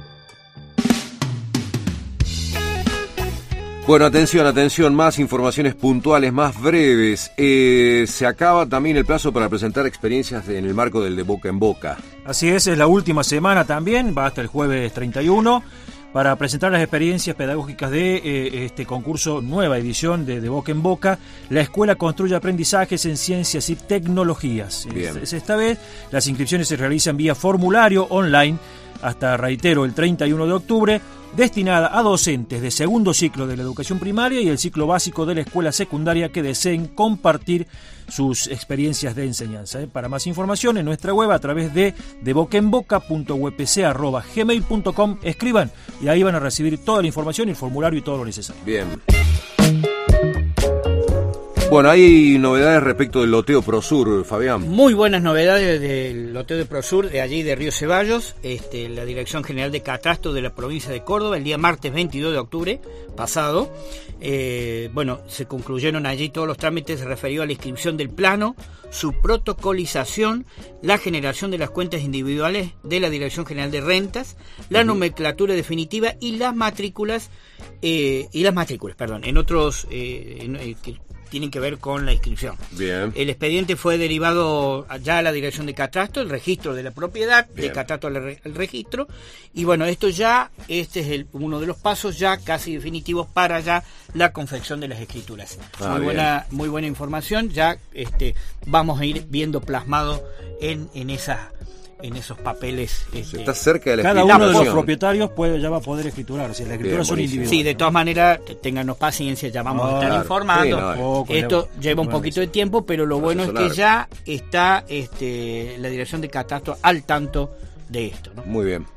Bueno, atención, atención, más informaciones puntuales, más breves. Eh, se acaba también el plazo para presentar experiencias en el marco del de boca en boca.
Así es, es la última semana también, va hasta el jueves treinta y uno, para presentar las experiencias pedagógicas de eh, este concurso, nueva edición de De Boca en Boca. La escuela construye aprendizajes en ciencias y tecnologías.
Bien.
Es, esta vez las inscripciones se realizan vía formulario online hasta, reitero, el treinta y uno de octubre, destinada a docentes de segundo ciclo de la educación primaria y el ciclo básico de la escuela secundaria que deseen compartir sus experiencias de enseñanza. ¿eh? Para más información, en nuestra web a través de debocaenboca punto u e p c arroba gmail punto com, escriban y ahí van a recibir toda la información, el formulario y todo lo necesario.
Bien. Bueno, hay novedades respecto del loteo Prosur, Fabián.
Muy buenas novedades del loteo de Prosur, de allí de Río Ceballos, este, la Dirección General de Catastro de la provincia de Córdoba, el día martes veintidós de octubre pasado. Eh, bueno, se concluyeron allí todos los trámites referidos a la inscripción del plano, su protocolización, la generación de las cuentas individuales de la Dirección General de Rentas, la uh-huh. nomenclatura definitiva y las matrículas, eh, y las matrículas, perdón, en otros... Eh, en, eh, que, tienen que ver con la inscripción.
Bien.
El expediente fue derivado ya a la Dirección de Catastro, el registro de la propiedad,
Bien.
de Catastro al re, registro, y bueno, esto ya, este es el, uno de los pasos ya casi definitivos para ya la confección de las escrituras.
Ah,
muy buena, muy buena información, ya este vamos a ir viendo plasmado en, en esas en esos papeles. Este,
está cerca de la
cada uno de los propietarios puede, ya va a poder escriturar, si las escrituras son individuales.
Sí, de todas maneras, ténganos paciencia, ya vamos no, a estar claro. informando. Sí, no, poco, Esto no, lleva un no, poquito no, de tiempo, pero lo bueno es que ya está este, la Dirección de Catastro al tanto de esto, ¿no?
Muy bien.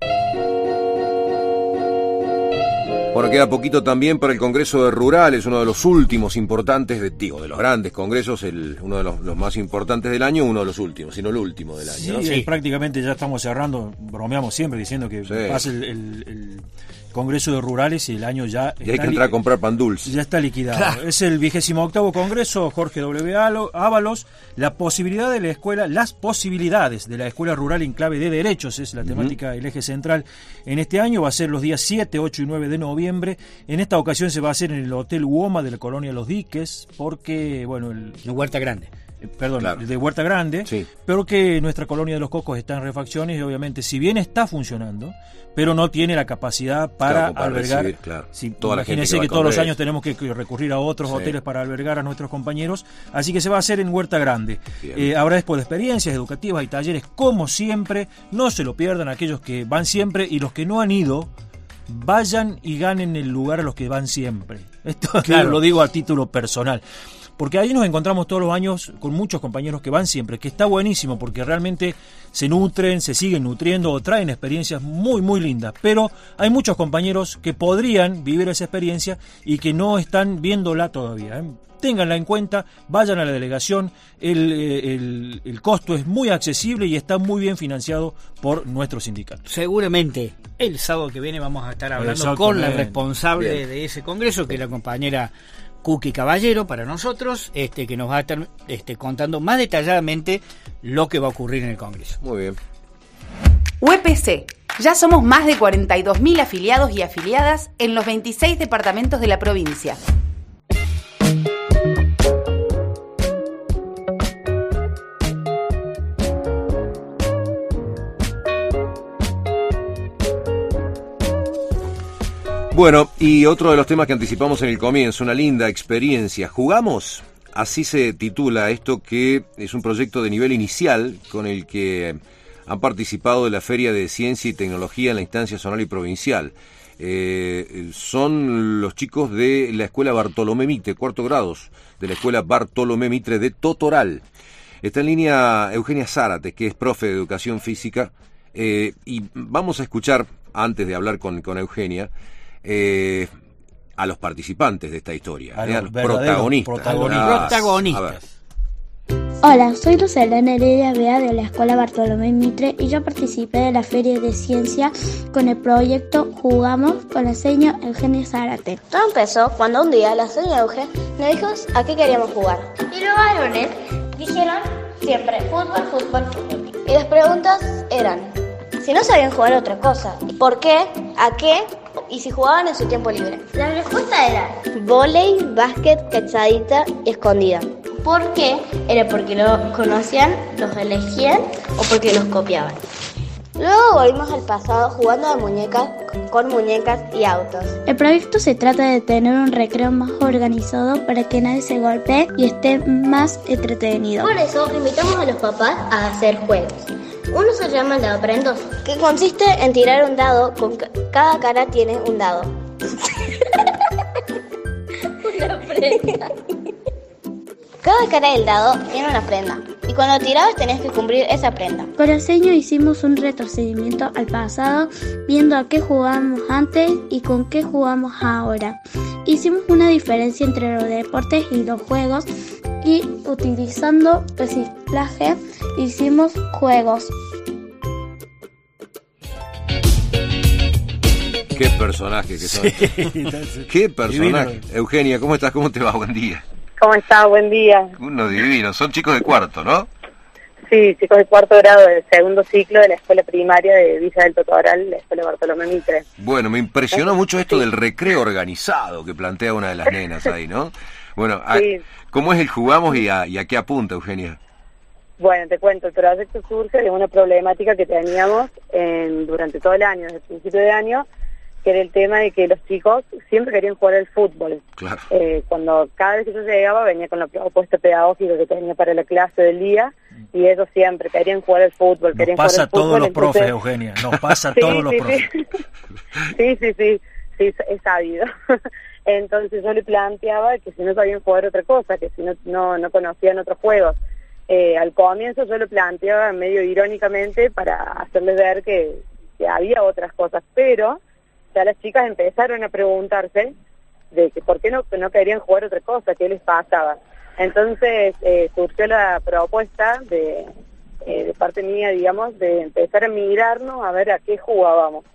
Bueno, queda poquito también para el Congreso de Rurales, uno de los últimos importantes, de, digo, de los grandes congresos, el, uno de los, los más importantes del año, uno de los últimos, sino el último del año.
Sí,
¿no?
sí. prácticamente ya estamos cerrando, bromeamos siempre diciendo que sí. pasa el, el, el Congreso de Rurales y el año ya...
Y hay que entrar a comprar pan dulce.
Ya está liquidado. Claro. Es el vigésimo octavo Congreso, Jorge W. Ábalos, la posibilidad de la escuela, las posibilidades de la escuela rural en clave de derechos, es la temática, uh-huh. el eje central en este año, va a ser los días siete, ocho y nueve de noviembre. En esta ocasión se va a hacer en el Hotel Uoma de la colonia Los Diques, porque, bueno... el
en Huerta Grande.
Perdón,
claro.
de Huerta Grande,
sí.
pero que nuestra colonia de Los Cocos está en refacciones y obviamente, si bien está funcionando, pero no tiene la capacidad para, claro, para albergar.
Recibir, claro.
si,
Toda
imagínense
que,
que todos los años tenemos que recurrir a otros sí. hoteles para albergar a nuestros compañeros, así que se va a hacer en Huerta Grande. Eh, habrá después de experiencias educativas y talleres, como siempre, no se lo pierdan aquellos que van siempre y los que no han ido. Vayan y ganen el lugar a los que van siempre. Esto claro. lo digo a título personal. Porque ahí nos encontramos todos los años con muchos compañeros que van siempre, que está buenísimo porque realmente se nutren, se siguen nutriendo o traen experiencias muy muy lindas, pero hay muchos compañeros que podrían vivir esa experiencia y que no están viéndola todavía, ¿eh? Ténganla en cuenta, vayan a la delegación, el, el, el costo es muy accesible y está muy bien financiado por nuestro sindicato.
Seguramente el sábado que viene vamos a estar hablando con la responsable bien. de ese congreso, que es la compañera Cookie Caballero, para nosotros, este que nos va a estar este, contando más detalladamente lo que va a ocurrir en el Congreso.
Muy bien.
U E P C. Ya somos más de cuarenta y dos mil afiliados y afiliadas en los veintiséis departamentos de la provincia.
Bueno, y otro de los temas que anticipamos en el comienzo, una linda experiencia. ¿Jugamos? Así se titula esto, que es un proyecto de nivel inicial con el que han participado de la Feria de Ciencia y Tecnología en la instancia zonal y provincial. Eh, son los chicos de la Escuela Bartolomé Mitre, cuarto grados, de la Escuela Bartolomé Mitre de Totoral. Está en línea Eugenia Zárate, que es profe de Educación Física, eh, y vamos a escuchar, antes de hablar con, con Eugenia, Eh, a los participantes de esta historia,
a
eh,
los,
a los protagonistas.
protagonistas.
A los protagonistas.
Hola, soy Lucelena Heredia Bea de la Escuela Bartolomé Mitre y yo participé de la Feria de Ciencia con el proyecto Jugamos con la señora Eugenia Zárate.
Todo empezó cuando un día la señora Eugenia nos dijo a qué queríamos jugar. Y los varones dijeron siempre fútbol, fútbol, fútbol. Y las preguntas eran si no sabían jugar a otra cosa, ¿por qué? ¿A qué? Y si jugaban en su tiempo libre. La respuesta era vóley, básquet, cachadita y escondida. ¿Por qué? Era porque lo conocían, los elegían o porque los copiaban. Luego volvimos al pasado jugando a muñecas con muñecas y autos.
El proyecto se trata de tener un recreo más organizado para que nadie se golpee y esté más entretenido.
Por eso invitamos a los papás a hacer juegos. Uno se llama el dado prendos, que consiste en tirar un dado, con ca- cada cara tiene un dado. Una prenda. Cada cara del dado tiene una prenda, y cuando tirabas tenías que cumplir esa prenda.
Con el seño hicimos un retrocedimiento al pasado, viendo a qué jugábamos antes y con qué jugamos ahora. Hicimos una diferencia entre los deportes y los juegos, y utilizando reciclaje hicimos juegos.
Qué personaje que son. Sí, qué personaje. Divino. Eugenia, ¿cómo estás? ¿Cómo te va? Buen día.
¿Cómo está? Buen día.
Uno divino. Son chicos de cuarto, ¿no?
Sí, chicos de cuarto grado del segundo ciclo de la escuela primaria de Villa del Totoral, la escuela Bartolomé Mitre.
Bueno, me impresionó mucho esto del recreo organizado que plantea una de las nenas ahí, ¿no? Bueno, a, sí. ¿Cómo es el jugamos y a, y a qué apunta, Eugenia?
Bueno, te cuento, el proyecto surge de una problemática que teníamos en, durante todo el año, desde el principio de año, que era el tema de que los chicos siempre querían jugar al fútbol.
Claro.
Eh, cuando cada vez que yo llegaba venía con la propuesta pedagógica que tenía para la clase del día y ellos siempre querían jugar al fútbol.
Nos
querían
pasa
jugar al fútbol,
a todos los
entonces...
profes, Eugenia, nos pasa a
sí,
todos los
sí,
profes.
Sí. sí, sí, sí, sí, es sabido. Entonces yo le planteaba que si no sabían jugar otra cosa, que si no, no, no conocían otros juegos. Eh, al comienzo yo lo planteaba medio irónicamente para hacerles ver que, que había otras cosas, pero ya las chicas empezaron a preguntarse de que por qué no, no querían jugar otra cosa, qué les pasaba. Entonces eh, surgió la propuesta de, eh, de parte mía, digamos, de empezar a mirarnos a ver a qué jugábamos,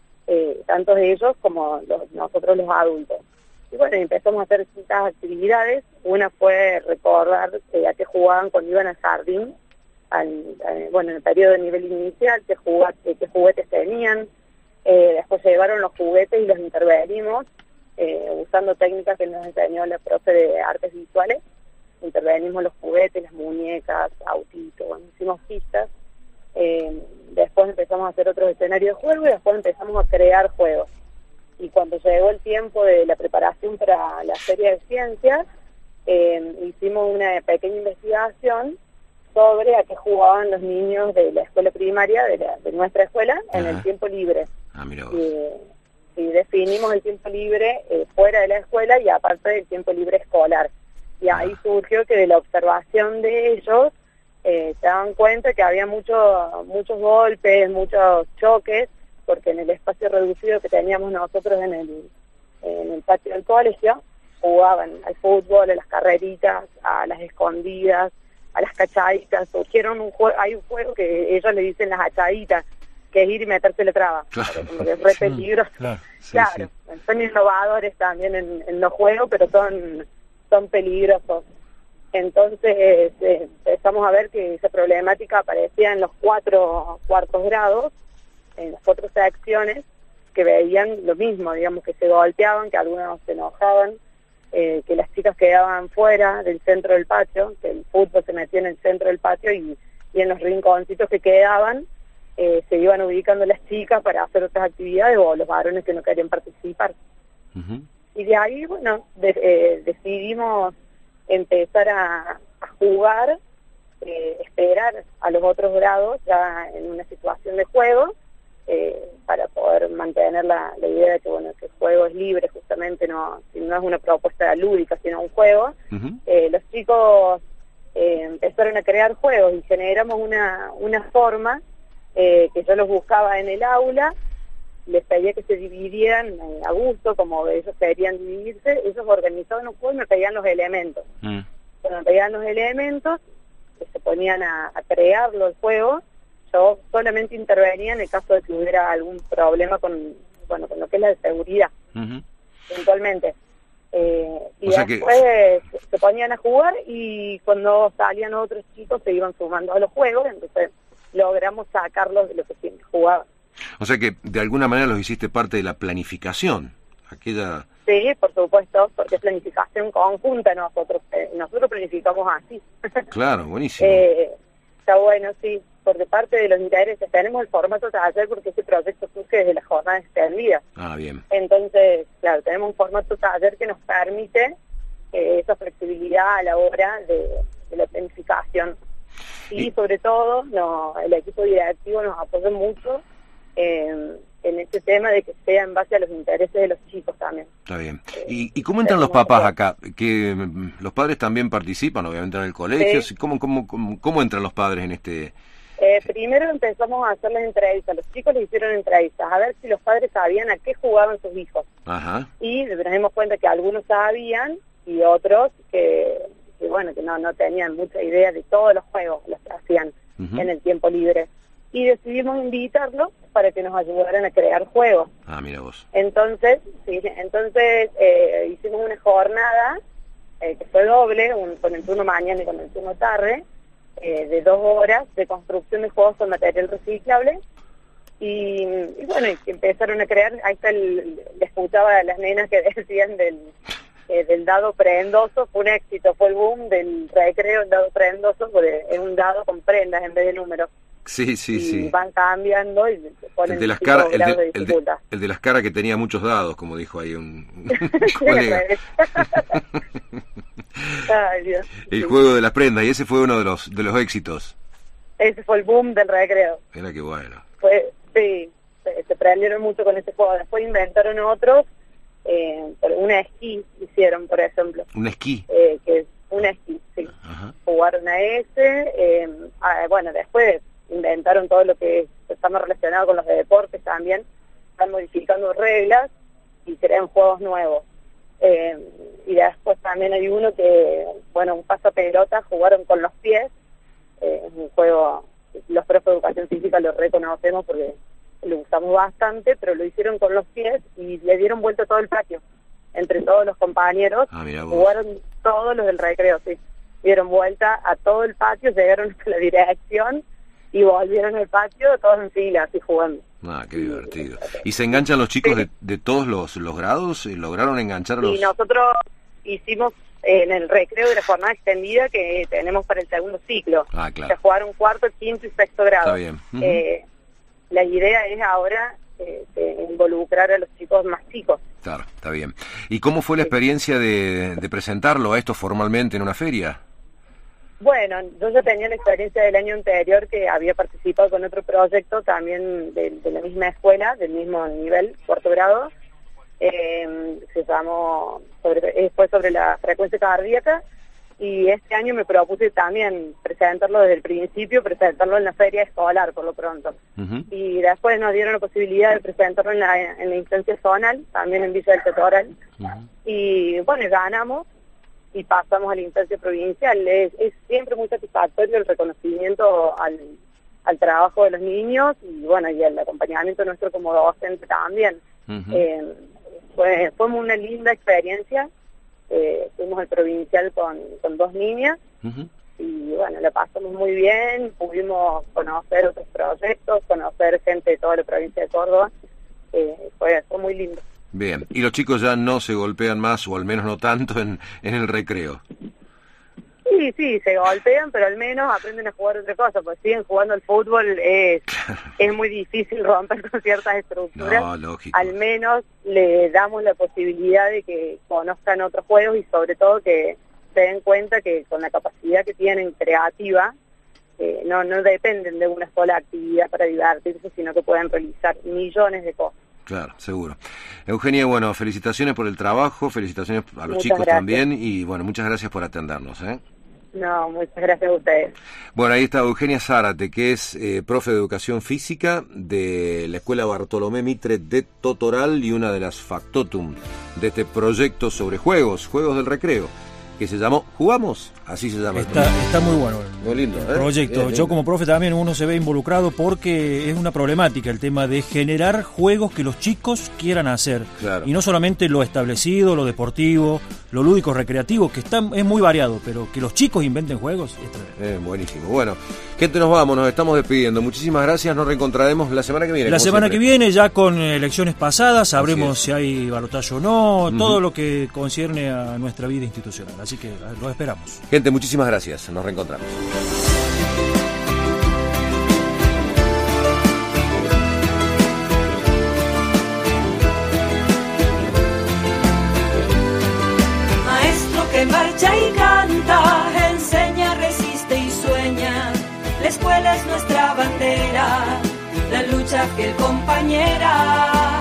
eh, tanto ellos como los, nosotros los adultos. Y bueno, empezamos a hacer distintas actividades. Una fue recordar eh, a qué jugaban cuando iban al jardín, al, al, bueno, en el periodo de nivel inicial, qué, jugat, qué juguetes tenían. Eh, después llevaron los juguetes y los intervenimos, eh, usando técnicas que nos enseñó la profe de artes visuales. Intervenimos los juguetes, las muñecas, autitos, bueno, hicimos pistas. Eh, después empezamos a hacer otros escenarios de juego y después empezamos a crear juegos. Y cuando llegó el tiempo de la preparación para la Feria de Ciencias, eh, hicimos una pequeña investigación sobre a qué jugaban los niños de la escuela primaria, de, la, de nuestra escuela, en Ajá. el tiempo libre.
Ah, mira vos.
Y, y definimos el tiempo libre eh, fuera de la escuela y aparte del tiempo libre escolar. Y ahí ah. surgió que de la observación de ellos eh, se daban cuenta que había mucho, muchos golpes, muchos choques, porque en el espacio reducido que teníamos nosotros en el, en el patio del colegio, jugaban al fútbol, a las carreritas, a las escondidas, a las cachaditas. Surgieron un juego, hay un juego que ellos le dicen las achaditas, que es ir y meterse la traba, claro. Como que es re peligroso. Claro, sí, claro. Sí. Son innovadores también en, en los juegos, pero son, son peligrosos. Entonces eh, empezamos a ver que esa problemática aparecía en los cuatro cuartos grados, en las cuatro secciones, que veían lo mismo, digamos, que se golpeaban, que algunos se enojaban, eh, que las chicas quedaban fuera del centro del patio, que el fútbol se metía en el centro del patio y, y en los rinconcitos que quedaban eh, se iban ubicando las chicas para hacer otras actividades o los varones que no querían participar. Uh-huh. Y de ahí, bueno, de, eh, decidimos empezar a, a jugar, eh, esperar a los otros grados ya en una situación de juego, Eh, para poder mantener la, la idea de que bueno que el juego es libre, justamente no no es una propuesta lúdica sino un juego. Uh-huh. eh, los chicos eh, empezaron a crear juegos y generamos una una forma eh, que yo los buscaba en el aula, les pedía que se dividieran eh, a gusto, como ellos querían dividirse, ellos organizaban un juego y me pedían los elementos. Uh-huh. Cuando me pedían los elementos que se ponían a, a crearlo el juego, yo solamente intervenía en el caso de que hubiera algún problema con, bueno, con lo que es la de seguridad, uh-huh. eventualmente. Eh, y
o
después
sea
que... se ponían a jugar y cuando salían otros chicos se iban sumando a los juegos, entonces logramos sacarlos de lo que siempre jugaban.
O sea que de alguna manera los hiciste parte de la planificación, aquella...
Sí, por supuesto, porque es planificación conjunta, nosotros eh, nosotros planificamos así.
Claro, buenísimo.
eh, está bueno, sí, porque parte de los intereses tenemos el formato taller porque este proyecto surge desde la jornada extendida.
Ah, bien.
Entonces, claro, tenemos un formato taller que nos permite eh, esa flexibilidad a la hora de, de la planificación. Y, y sobre todo, no, el equipo directivo nos apoya mucho eh, en este tema de que sea en base a los intereses de los chicos también.
Está bien. ¿Y, y cómo entran los papás acá? ¿Que los padres también participan, obviamente, en el colegio? Sí. ¿Cómo, cómo, cómo, ¿Cómo entran los padres en este...?
Eh, primero empezamos a hacerles entrevistas. Los chicos les hicieron entrevistas a ver si los padres sabían a qué jugaban sus hijos.
Ajá.
Y nos dimos cuenta que algunos sabían y otros que, que bueno, que no, no tenían mucha idea de todos los juegos los que hacían uh-huh. en el tiempo libre. Y decidimos invitarlos para que nos ayudaran a crear juegos.
Ah, mira vos.
Entonces, sí, entonces eh, hicimos una jornada eh, que fue doble, un, con el turno mañana y con el turno tarde, eh, de dos horas de construcción de juegos con material reciclable. Y, y bueno, y empezaron a crear, ahí está el, le escuchaba a las nenas que decían del, eh, del dado prendoso, fue un éxito, fue el boom del recreo, el dado prendoso, porque es un dado con prendas en vez de números.
Sí, sí,
y
sí.
van cambiando y se ponen
el de las caras, el, de,
de
el, de, el de las caras que tenía muchos dados, como dijo ahí un, un colega.
Ay, Dios.
El
sí.
juego de las prendas, y ese fue uno de los de los éxitos.
Ese fue el boom del recreo.
Era que bueno.
Fue, sí, se, se prendieron mucho con ese juego. Después inventaron otros, eh, un esquí hicieron, por ejemplo.
Un esquí.
Eh, que es un esquí, sí. Ajá. Jugaron a ese. Eh, ah, bueno, después inventaron todo lo que está más relacionado con los de deportes también, están modificando reglas y crean juegos nuevos. Eh, y después también hay uno que, bueno, un pasapelota, jugaron con los pies, eh, es un juego, los profes de educación física lo reconocemos porque lo usamos bastante, pero lo hicieron con los pies y le dieron vuelta a todo el patio, entre todos los compañeros,
ah,
jugaron todos los del recreo, sí, dieron vuelta a todo el patio, llegaron a la dirección y volvieron al patio todos en fila, así jugando.
Ah, qué divertido. ¿Y se enganchan los chicos sí. de, de todos los, los grados? ¿Lograron enganchar a los...?
Y nosotros hicimos eh, en el recreo de la jornada extendida que tenemos para el segundo ciclo.
Ah, claro.
Se jugaron cuarto, quinto y sexto grado.
Está bien. Uh-huh.
eh, la idea es ahora eh, de involucrar a los chicos más chicos.
Claro, está bien. ¿Y cómo fue la experiencia de, de presentarlo a esto formalmente en una feria?
Bueno, yo ya tenía la experiencia del año anterior que había participado con otro proyecto también de, de la misma escuela, del mismo nivel, cuarto grado. Eh, se llamó, sobre, fue sobre la frecuencia cardíaca y este año me propuse también presentarlo desde el principio, presentarlo en la feria escolar por lo pronto. Uh-huh. Y después nos dieron la posibilidad de presentarlo en la, en la instancia zonal, también en Villa del Totoral. Uh-huh. Y bueno, ganamos y pasamos a la instancia provincial. Es, es siempre muy satisfactorio el reconocimiento al, al trabajo de los niños y bueno, y el acompañamiento nuestro como docente también. Uh-huh. eh, fue, fue una linda experiencia. Eh, fuimos al provincial con, con dos niñas uh-huh. y bueno, la pasamos muy bien, pudimos conocer otros proyectos, conocer gente de toda la provincia de Córdoba. Eh, fue, fue muy lindo.
Bien, y los chicos ya no se golpean más, o al menos no tanto, en, en el recreo.
Sí, sí, se golpean, pero al menos aprenden a jugar otra cosa, pues siguen jugando al fútbol, es, es muy difícil romper con ciertas estructuras.
No, lógico.
Al menos le damos la posibilidad de que conozcan otros juegos y sobre todo que se den cuenta que con la capacidad que tienen creativa, eh, no, no dependen de una sola actividad para divertirse, sino que pueden realizar millones de cosas.
Claro, seguro. Eugenia, bueno, felicitaciones por el trabajo, felicitaciones a los
muchas
chicos
gracias.
También y bueno, muchas gracias por atendernos, ¿eh?
No, muchas gracias a ustedes.
Bueno, ahí está Eugenia Zárate, que es eh, profe de educación física de la Escuela Bartolomé Mitre de Totoral y una de las factotum de este proyecto sobre juegos, juegos del recreo, que se llamó Jugamos, así se llama.
Está, está muy bueno el,
muy lindo,
el
¿eh?
proyecto.
Bien,
Yo
lindo.
como profe también uno se ve involucrado porque es una problemática el tema de generar juegos que los chicos quieran hacer.
Claro.
Y no solamente lo establecido, lo deportivo, lo lúdico, recreativo, que está, es muy variado, pero que los chicos inventen juegos es tremendo.
Eh, buenísimo. Bueno, gente, nos vamos, nos estamos despidiendo. Muchísimas gracias, nos reencontraremos la semana que viene.
La semana
siempre.
que viene, ya con elecciones pasadas, sabremos si hay balotaje o no, uh-huh. todo lo que concierne a nuestra vida institucional. Así que los esperamos.
Gente, muchísimas gracias. Nos reencontramos.
Maestro que marcha y canta, enseña, resiste y sueña. La escuela es nuestra bandera, la lucha fiel compañera.